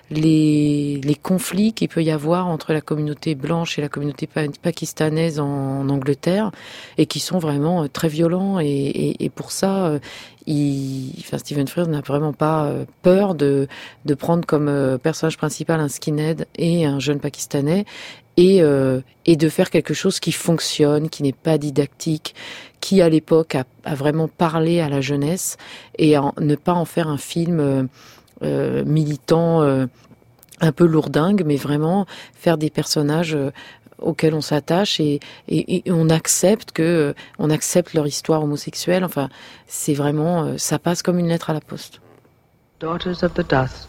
les conflits qu'il peut y avoir entre la communauté blanche et la communauté pakistanaise en Angleterre, et qui sont vraiment très violents. Et pour ça, Stephen Frears n'a vraiment pas peur de prendre comme personnage principal un skinhead et un jeune Pakistanais, et de faire quelque chose qui fonctionne, qui n'est pas didactique, qui à l'époque a vraiment parlé à la jeunesse, et ne pas en faire un film militant un peu lourdingue, mais vraiment faire des personnages auxquels on s'attache et on accepte leur histoire homosexuelle. Enfin, c'est vraiment, ça passe comme une lettre à la poste. Daughters of the Dust.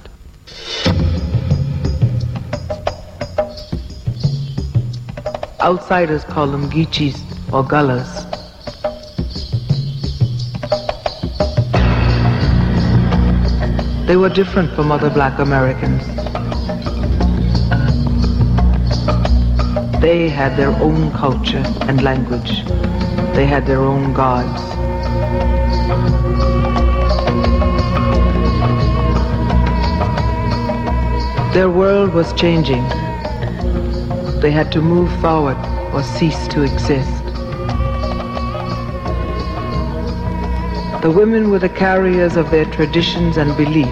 Outsiders call them Geechis or Gullas. They were different from other black Americans. They had their own culture and language. They had their own gods. Their world was changing. They had to move forward or cease to exist. the women were the carriers of their traditions and beliefs.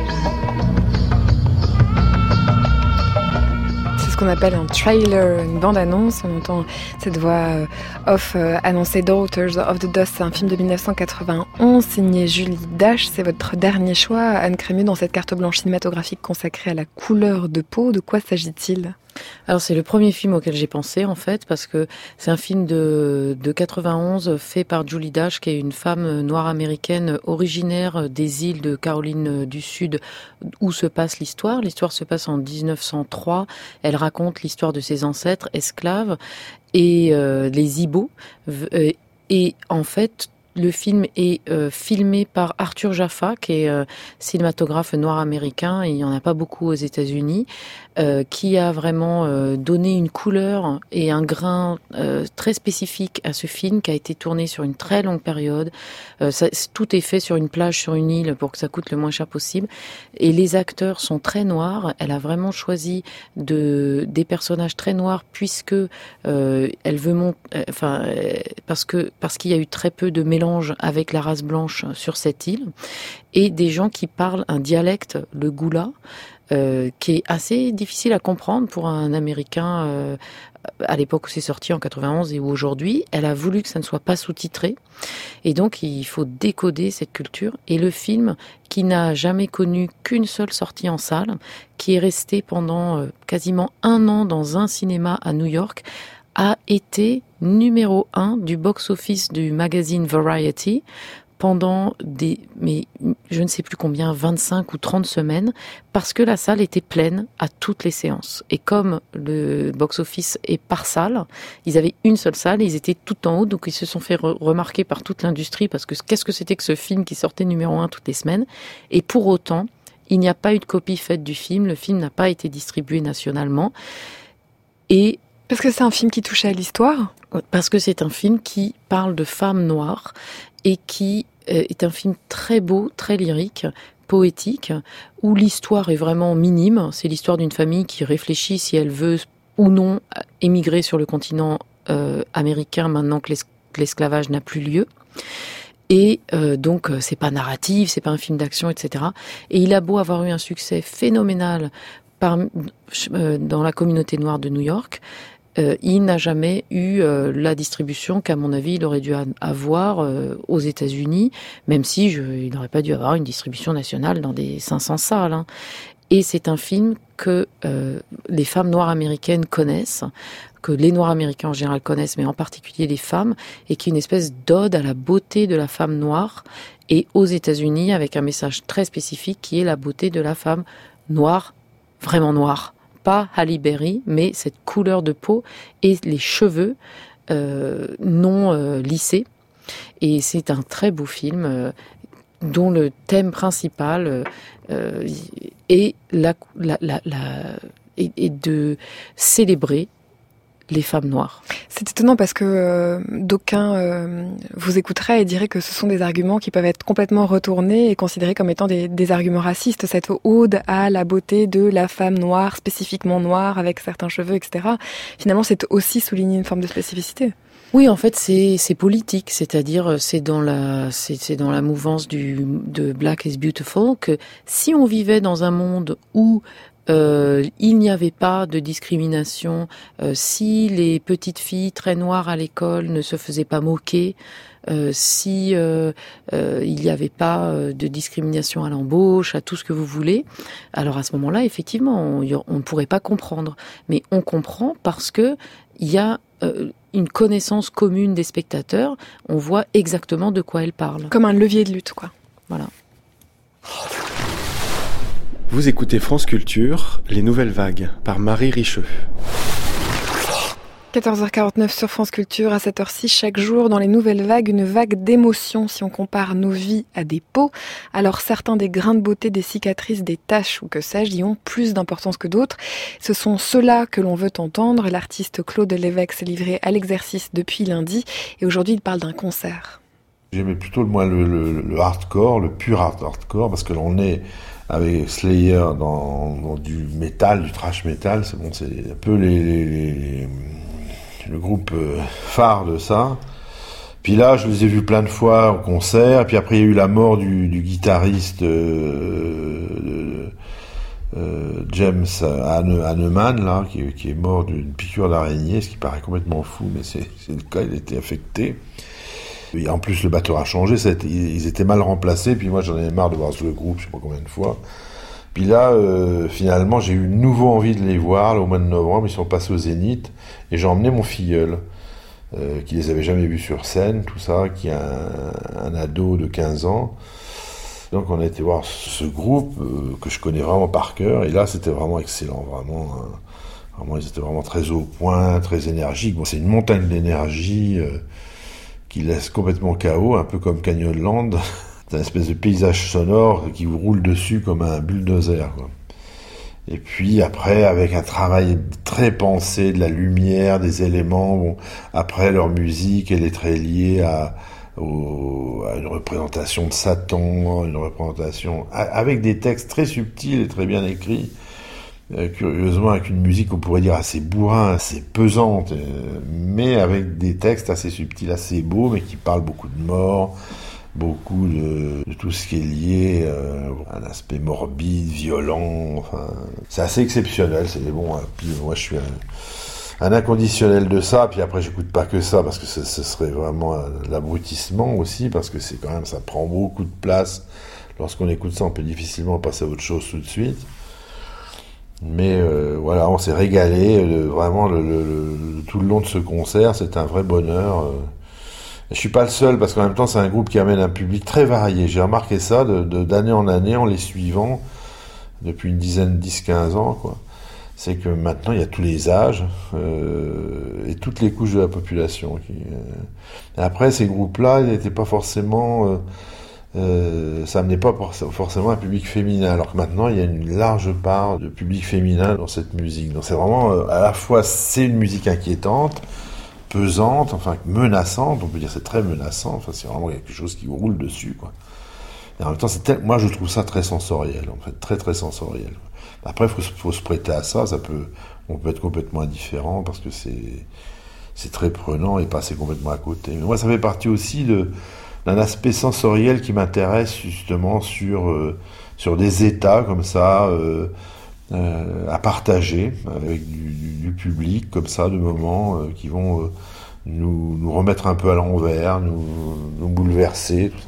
Ce qu'on appelle un trailer, une bande-annonce. On entend cette voix off annoncer Daughters of the Dust, un film de 1991 signé Julie Dash. C'est votre dernier choix, Anne Crémieux, dans cette carte blanche cinématographique consacrée à la couleur de peau. De quoi s'agit-il ? Alors c'est le premier film auquel j'ai pensé en fait, parce que c'est un film de 91 fait par Julie Dash, qui est une femme noire américaine originaire des îles de Caroline du Sud où se passe l'histoire. L'histoire se passe en 1903. Elle raconte l'histoire de ses ancêtres esclaves et les Ibo. Et en fait, le film est filmé par Arthur Jaffa, qui est cinématographe noir américain, et il n'y en a pas beaucoup aux États-Unis, qui a vraiment donné une couleur et un grain très spécifique à ce film, qui a été tourné sur une très longue période. Tout est fait sur une plage, sur une île, pour que ça coûte le moins cher possible. Et les acteurs sont très noirs. Elle a vraiment choisi des personnages très noirs, puisque elle veut parce qu'il y a eu très peu de mélange avec la race blanche sur cette île, et des gens qui parlent un dialecte, le goula, qui est assez difficile à comprendre pour un Américain à l'époque où c'est sorti, en 91, et où aujourd'hui, elle a voulu que ça ne soit pas sous-titré, et donc il faut décoder cette culture. Et le film, qui n'a jamais connu qu'une seule sortie en salle, qui est resté pendant quasiment 1 an dans un cinéma à New York, a été numéro 1 du box-office du magazine Variety pendant mais je ne sais plus combien, 25 ou 30 semaines, parce que la salle était pleine à toutes les séances. Et comme le box-office est par salle, ils avaient une seule salle et ils étaient tout en haut, donc ils se sont fait remarquer par toute l'industrie, parce que qu'est-ce que c'était que ce film qui sortait numéro 1 toutes les semaines. Et pour autant, il n'y a pas eu de copie faite du film, le film n'a pas été distribué nationalement. Et parce que c'est un film qui touche à l'histoire ? Parce que c'est un film qui parle de femmes noires et qui est un film très beau, très lyrique, poétique, où l'histoire est vraiment minime. C'est l'histoire d'une famille qui réfléchit si elle veut ou non émigrer sur le continent américain maintenant que l'esclavage n'a plus lieu. Et donc c'est pas narratif, c'est pas un film d'action, etc. Et il a beau avoir eu un succès phénoménal dans la communauté noire de New York, il n'a jamais eu la distribution qu'à mon avis il aurait dû avoir aux États-Unis, même si il n'aurait pas dû avoir une distribution nationale dans des 500 salles. Hein. Et c'est un film que les femmes noires américaines connaissent, que les Noirs américains en général connaissent, mais en particulier les femmes, et qui est une espèce d'ode à la beauté de la femme noire, et aux États-Unis avec un message très spécifique qui est la beauté de la femme noire, vraiment noire. Pas Halle Berry, mais cette couleur de peau et les cheveux non lissés. Et c'est un très beau film dont le thème principal est de célébrer les femmes noires. C'est étonnant parce que d'aucuns vous écouteraient et diraient que ce sont des arguments qui peuvent être complètement retournés et considérés comme étant des arguments racistes. Cette ode à la beauté de la femme noire, spécifiquement noire, avec certains cheveux, etc. Finalement, c'est aussi souligner une forme de spécificité. Oui, en fait, c'est politique, c'est-à-dire c'est dans la mouvance de Black is Beautiful que si on vivait dans un monde où il n'y avait pas de discrimination, si les petites filles très noires à l'école ne se faisaient pas moquer, si il n'y avait pas de discrimination à l'embauche, à tout ce que vous voulez, alors à ce moment-là, effectivement, on ne pourrait pas comprendre. Mais on comprend parce que il y a une connaissance commune des spectateurs, on voit exactement de quoi elle parle. Comme un levier de lutte, quoi. Voilà. Vous écoutez France Culture, Les Nouvelles Vagues, par Marie Richeux. 14h49 sur France Culture, à cette heure-ci, chaque jour, dans les Nouvelles Vagues, une vague d'émotions si on compare nos vies à des peaux. Alors certains des grains de beauté, des cicatrices, des taches ou que sais-je, y ont plus d'importance que d'autres. Ce sont ceux-là que l'on veut entendre. L'artiste Claude Lévesque s'est livré à l'exercice depuis lundi et aujourd'hui il parle d'un concert. J'aimais plutôt le hardcore, le pur hardcore, parce que l'on est avec Slayer dans du métal, du thrash metal, c'est bon, c'est un peu le groupe phare de ça. Puis là, je les ai vus plein de fois en concert. Et puis après, il y a eu la mort du guitariste James Hanneman, là, qui est mort d'une piqûre d'araignée, ce qui paraît complètement fou, mais c'est le cas, il a été affecté. Et en plus, le batteur a changé, ils étaient mal remplacés, puis moi j'en avais marre de voir le groupe, je sais pas combien de fois. Puis là, finalement, j'ai eu nouveau envie de les voir, là, au mois de novembre, ils sont passés au Zénith, et j'ai emmené mon filleul, qui les avait jamais vus sur scène, tout ça, qui a un ado de 15 ans. Donc on a été voir ce groupe que je connais vraiment par cœur, et là c'était vraiment excellent, vraiment ils étaient vraiment très au point, très énergiques. Bon, c'est une montagne d'énergie qui laisse complètement KO, un peu comme Canyonland. C'est une espèce de paysage sonore qui vous roule dessus comme un bulldozer, quoi. Et puis après, avec un travail très pensé de la lumière, des éléments, bon, après leur musique, elle est très liée à une représentation de Satan, une représentation avec des textes très subtils et très bien écrits, curieusement avec une musique qu'on pourrait dire assez bourrin, assez pesante, mais avec des textes assez subtils, assez beaux, mais qui parlent beaucoup de mort, beaucoup de tout ce qui est lié à un aspect morbide, violent, enfin, c'est assez exceptionnel, c'est bon. Puis moi je suis un inconditionnel de ça, puis après j'écoute pas que ça, parce que ce serait vraiment l'abrutissement aussi, parce que c'est quand même, ça prend beaucoup de place. Lorsqu'on écoute ça, on peut difficilement passer à autre chose tout de suite. Mais voilà, on s'est régalé, vraiment tout le long de ce concert, c'est un vrai bonheur. Je suis pas le seul, parce qu'en même temps c'est un groupe qui amène un public très varié. J'ai remarqué ça d'année en année, en les suivant, depuis une dizaine, 10-15 ans, quoi. C'est que maintenant il y a tous les âges et toutes les couches de la population. Après, ces groupes-là, ils n'étaient pas forcément, ça amenait pas forcément un public féminin, alors que maintenant il y a une large part de public féminin dans cette musique. Donc c'est vraiment, à la fois c'est une musique inquiétante, pesante, enfin menaçante, on peut dire c'est très menaçant. Enfin c'est vraiment quelque chose qui vous roule dessus, quoi. Et en même temps, moi je trouve ça très sensoriel, en fait, très très sensoriel. Après, faut se prêter à ça. On peut être complètement indifférent parce que c'est très prenant et passer complètement à côté. Mais moi, ça fait partie aussi d'un aspect sensoriel qui m'intéresse justement sur des états comme ça à partager avec du public comme ça, de moments qui vont nous remettre un peu à l'envers, nous bouleverser, tout ça.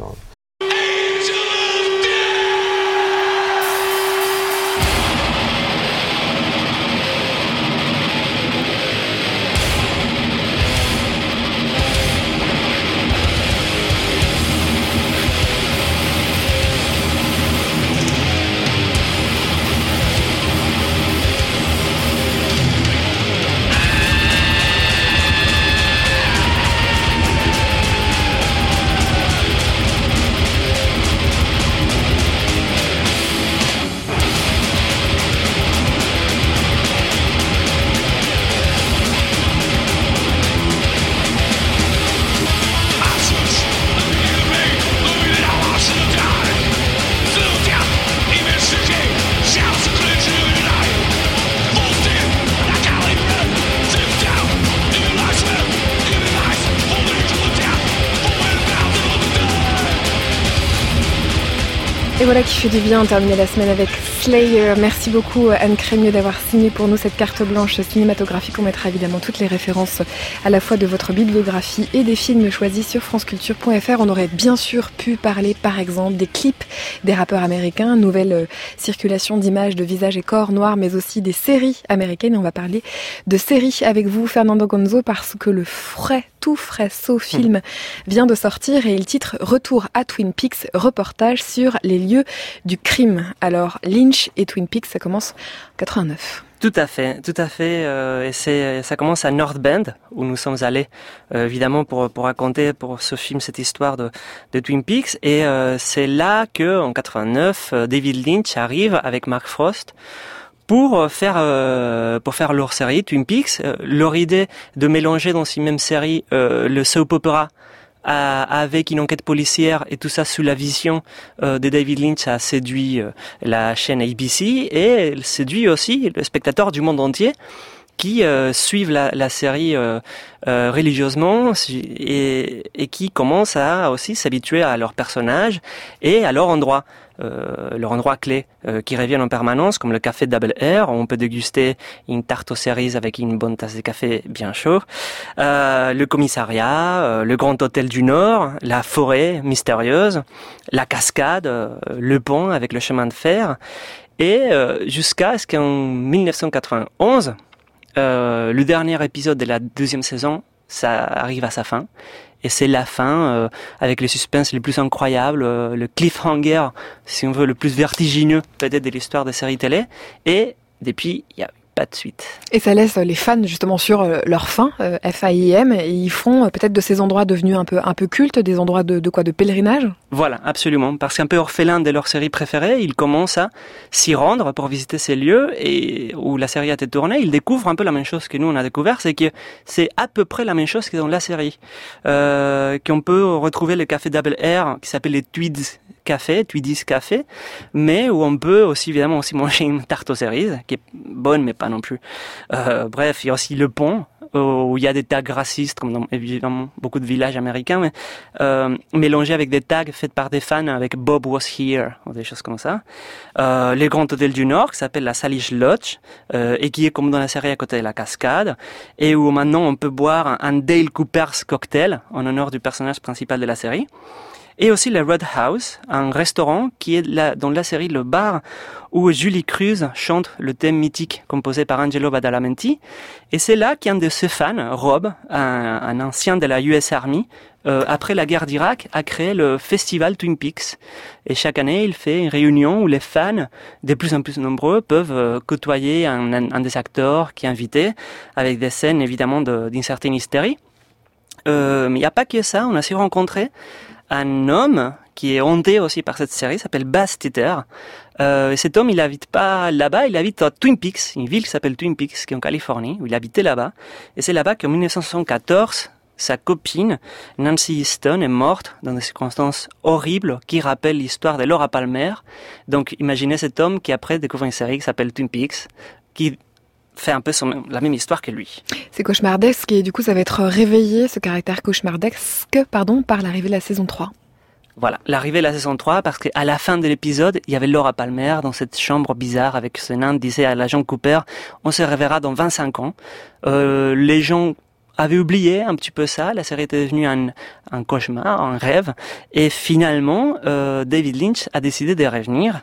Et voilà qui fait du bien, terminer la semaine avec Slayer. Merci beaucoup Anne Crémieux d'avoir signé pour nous cette carte blanche cinématographique. On mettra évidemment toutes les références à la fois de votre bibliographie et des films choisis sur franceculture.fr. On aurait bien sûr pu parler par exemple des clips des rappeurs américains, nouvelle circulation d'images de visages et corps noirs, mais aussi des séries américaines. Et on va parler de séries avec vous, Fernando Gonzo, parce que le tout frais film vient de sortir et il titre Retour à Twin Peaks, reportage sur les lieux du crime. Alors Lynch et Twin Peaks, ça commence en 89. Tout à fait. Et ça commence à North Bend, où nous sommes allés, évidemment, pour raconter pour ce film cette histoire de Twin Peaks. Et c'est là que, en 89, David Lynch arrive avec Mark Frost pour faire leur série Twin Peaks. Leur idée de mélanger dans ces mêmes séries le soap opera avec une enquête policière et tout ça sous la vision de David Lynch a séduit la chaîne ABC et elle séduit aussi le spectateur du monde entier qui suivent la série religieusement et qui commencent à aussi s'habituer à leurs personnages et à leur endroit clé qui reviennent en permanence, comme le café Double R, où on peut déguster une tarte aux cerises avec une bonne tasse de café bien chaud, le commissariat, le grand hôtel du Nord, la forêt mystérieuse, la cascade, le pont avec le chemin de fer, et jusqu'à ce qu'en 1991, le dernier épisode de la 2e saison, ça arrive à sa fin. Et c'est la fin, avec le suspense le plus incroyable, le cliffhanger, si on veut, le plus vertigineux peut-être de l'histoire des séries télé. Et depuis, il n'y a pas de suite. Et ça laisse les fans justement sur leur faim, FAIM, et ils font peut-être de ces endroits devenus un peu cultes, des endroits de quoi, de pèlerinage? Voilà, absolument. Parce qu'un peu orphelins de leur série préférée, ils commencent à s'y rendre pour visiter ces lieux et où la série a été tournée. Ils découvrent un peu la même chose que nous on a découvert, c'est que c'est à peu près la même chose que dans la série. Qu'on peut retrouver le café Double R qui s'appelle les Tweedies Café, mais où on peut aussi évidemment aussi manger une tarte aux cerises qui est bonne mais pas non plus. Bref, il y a aussi le pont où il y a des tags racistes comme dans évidemment beaucoup de villages américains, mais mélangés avec des tags faits par des fans avec Bob was here ou des choses comme ça. Les grands hôtels du Nord qui s'appelle la Salish Lodge et qui est comme dans la série à côté de la cascade et où maintenant on peut boire un Dale Cooper's cocktail en honneur du personnage principal de la série. Et aussi le Roadhouse, un restaurant qui est dans la série le bar où Julie Cruz chante le thème mythique composé par Angelo Badalamenti. Et c'est là qu'un de ses fans, Rob, un ancien de la US Army, après la guerre d'Irak, a créé le festival Twin Peaks. Et chaque année, il fait une réunion où les fans, de plus en plus nombreux, peuvent côtoyer un des acteurs qui est invité, avec des scènes évidemment d'une certaine hystérie. Mais il n'y a pas que ça, on a aussi rencontré un homme qui est hanté aussi par cette série, s'appelle Bass Titter. Cet homme, il habite pas là-bas, il habite à Twin Peaks, une ville qui s'appelle Twin Peaks, qui est en Californie, où il habitait là-bas. Et c'est là-bas qu'en 1974, sa copine, Nancy Easton, est morte dans des circonstances horribles qui rappellent l'histoire de Laura Palmer. Donc imaginez cet homme qui après découvre une série qui s'appelle Twin Peaks, qui fait un peu la même histoire que lui. C'est cauchemardesque et du coup ça va être réveillé, ce caractère cauchemardesque, par l'arrivée de la saison 3. Voilà, l'arrivée de la saison 3, parce qu'à la fin de l'épisode, il y avait Laura Palmer dans cette chambre bizarre avec ce nain, disait à l'agent Cooper, on se reverra dans 25 ans. Les gens avaient oublié un petit peu ça, la série était devenue un cauchemar, un rêve, et finalement, David Lynch a décidé de revenir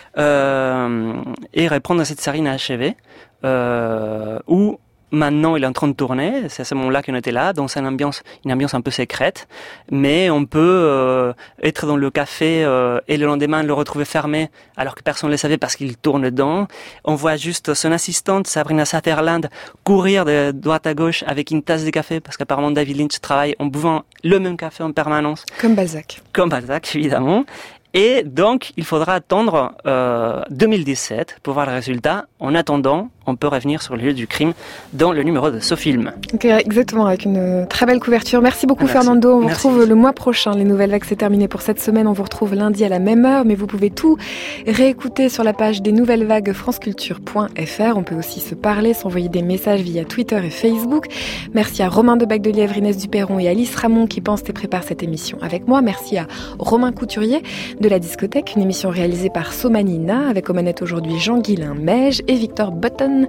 et reprendre cette série inachevée, où maintenant il est en train de tourner, c'est à ce moment-là qu'on était là, dans une ambiance un peu secrète, mais on peut être dans le café et le lendemain le retrouver fermé alors que personne ne le savait parce qu'il tourne dedans. On voit juste son assistante Sabrina Sutherland courir de droite à gauche avec une tasse de café parce qu'apparemment David Lynch travaille en buvant le même café en permanence. Comme Balzac, évidemment. Et donc, il faudra attendre 2017 pour voir le résultat. En attendant, on peut revenir sur le lieu du crime dans le numéro de ce film. Ok, exactement, avec une très belle couverture. Merci beaucoup Fernando. On vous retrouve le mois prochain. Les Nouvelles Vagues, c'est terminé pour cette semaine. On vous retrouve lundi à la même heure, mais vous pouvez tout réécouter sur la page des Nouvelles Vagues franceculture.fr. On peut aussi se parler, s'envoyer des messages via Twitter et Facebook. Merci à Romain de Bac-de-Lièvre, Inès Duperron et Alice Ramon qui pensent et préparent cette émission avec moi. Merci à Romain Couturier de la Discothèque, une émission réalisée par Somanina avec aux manettes aujourd'hui Jean-Guilain Meige et Victor Button.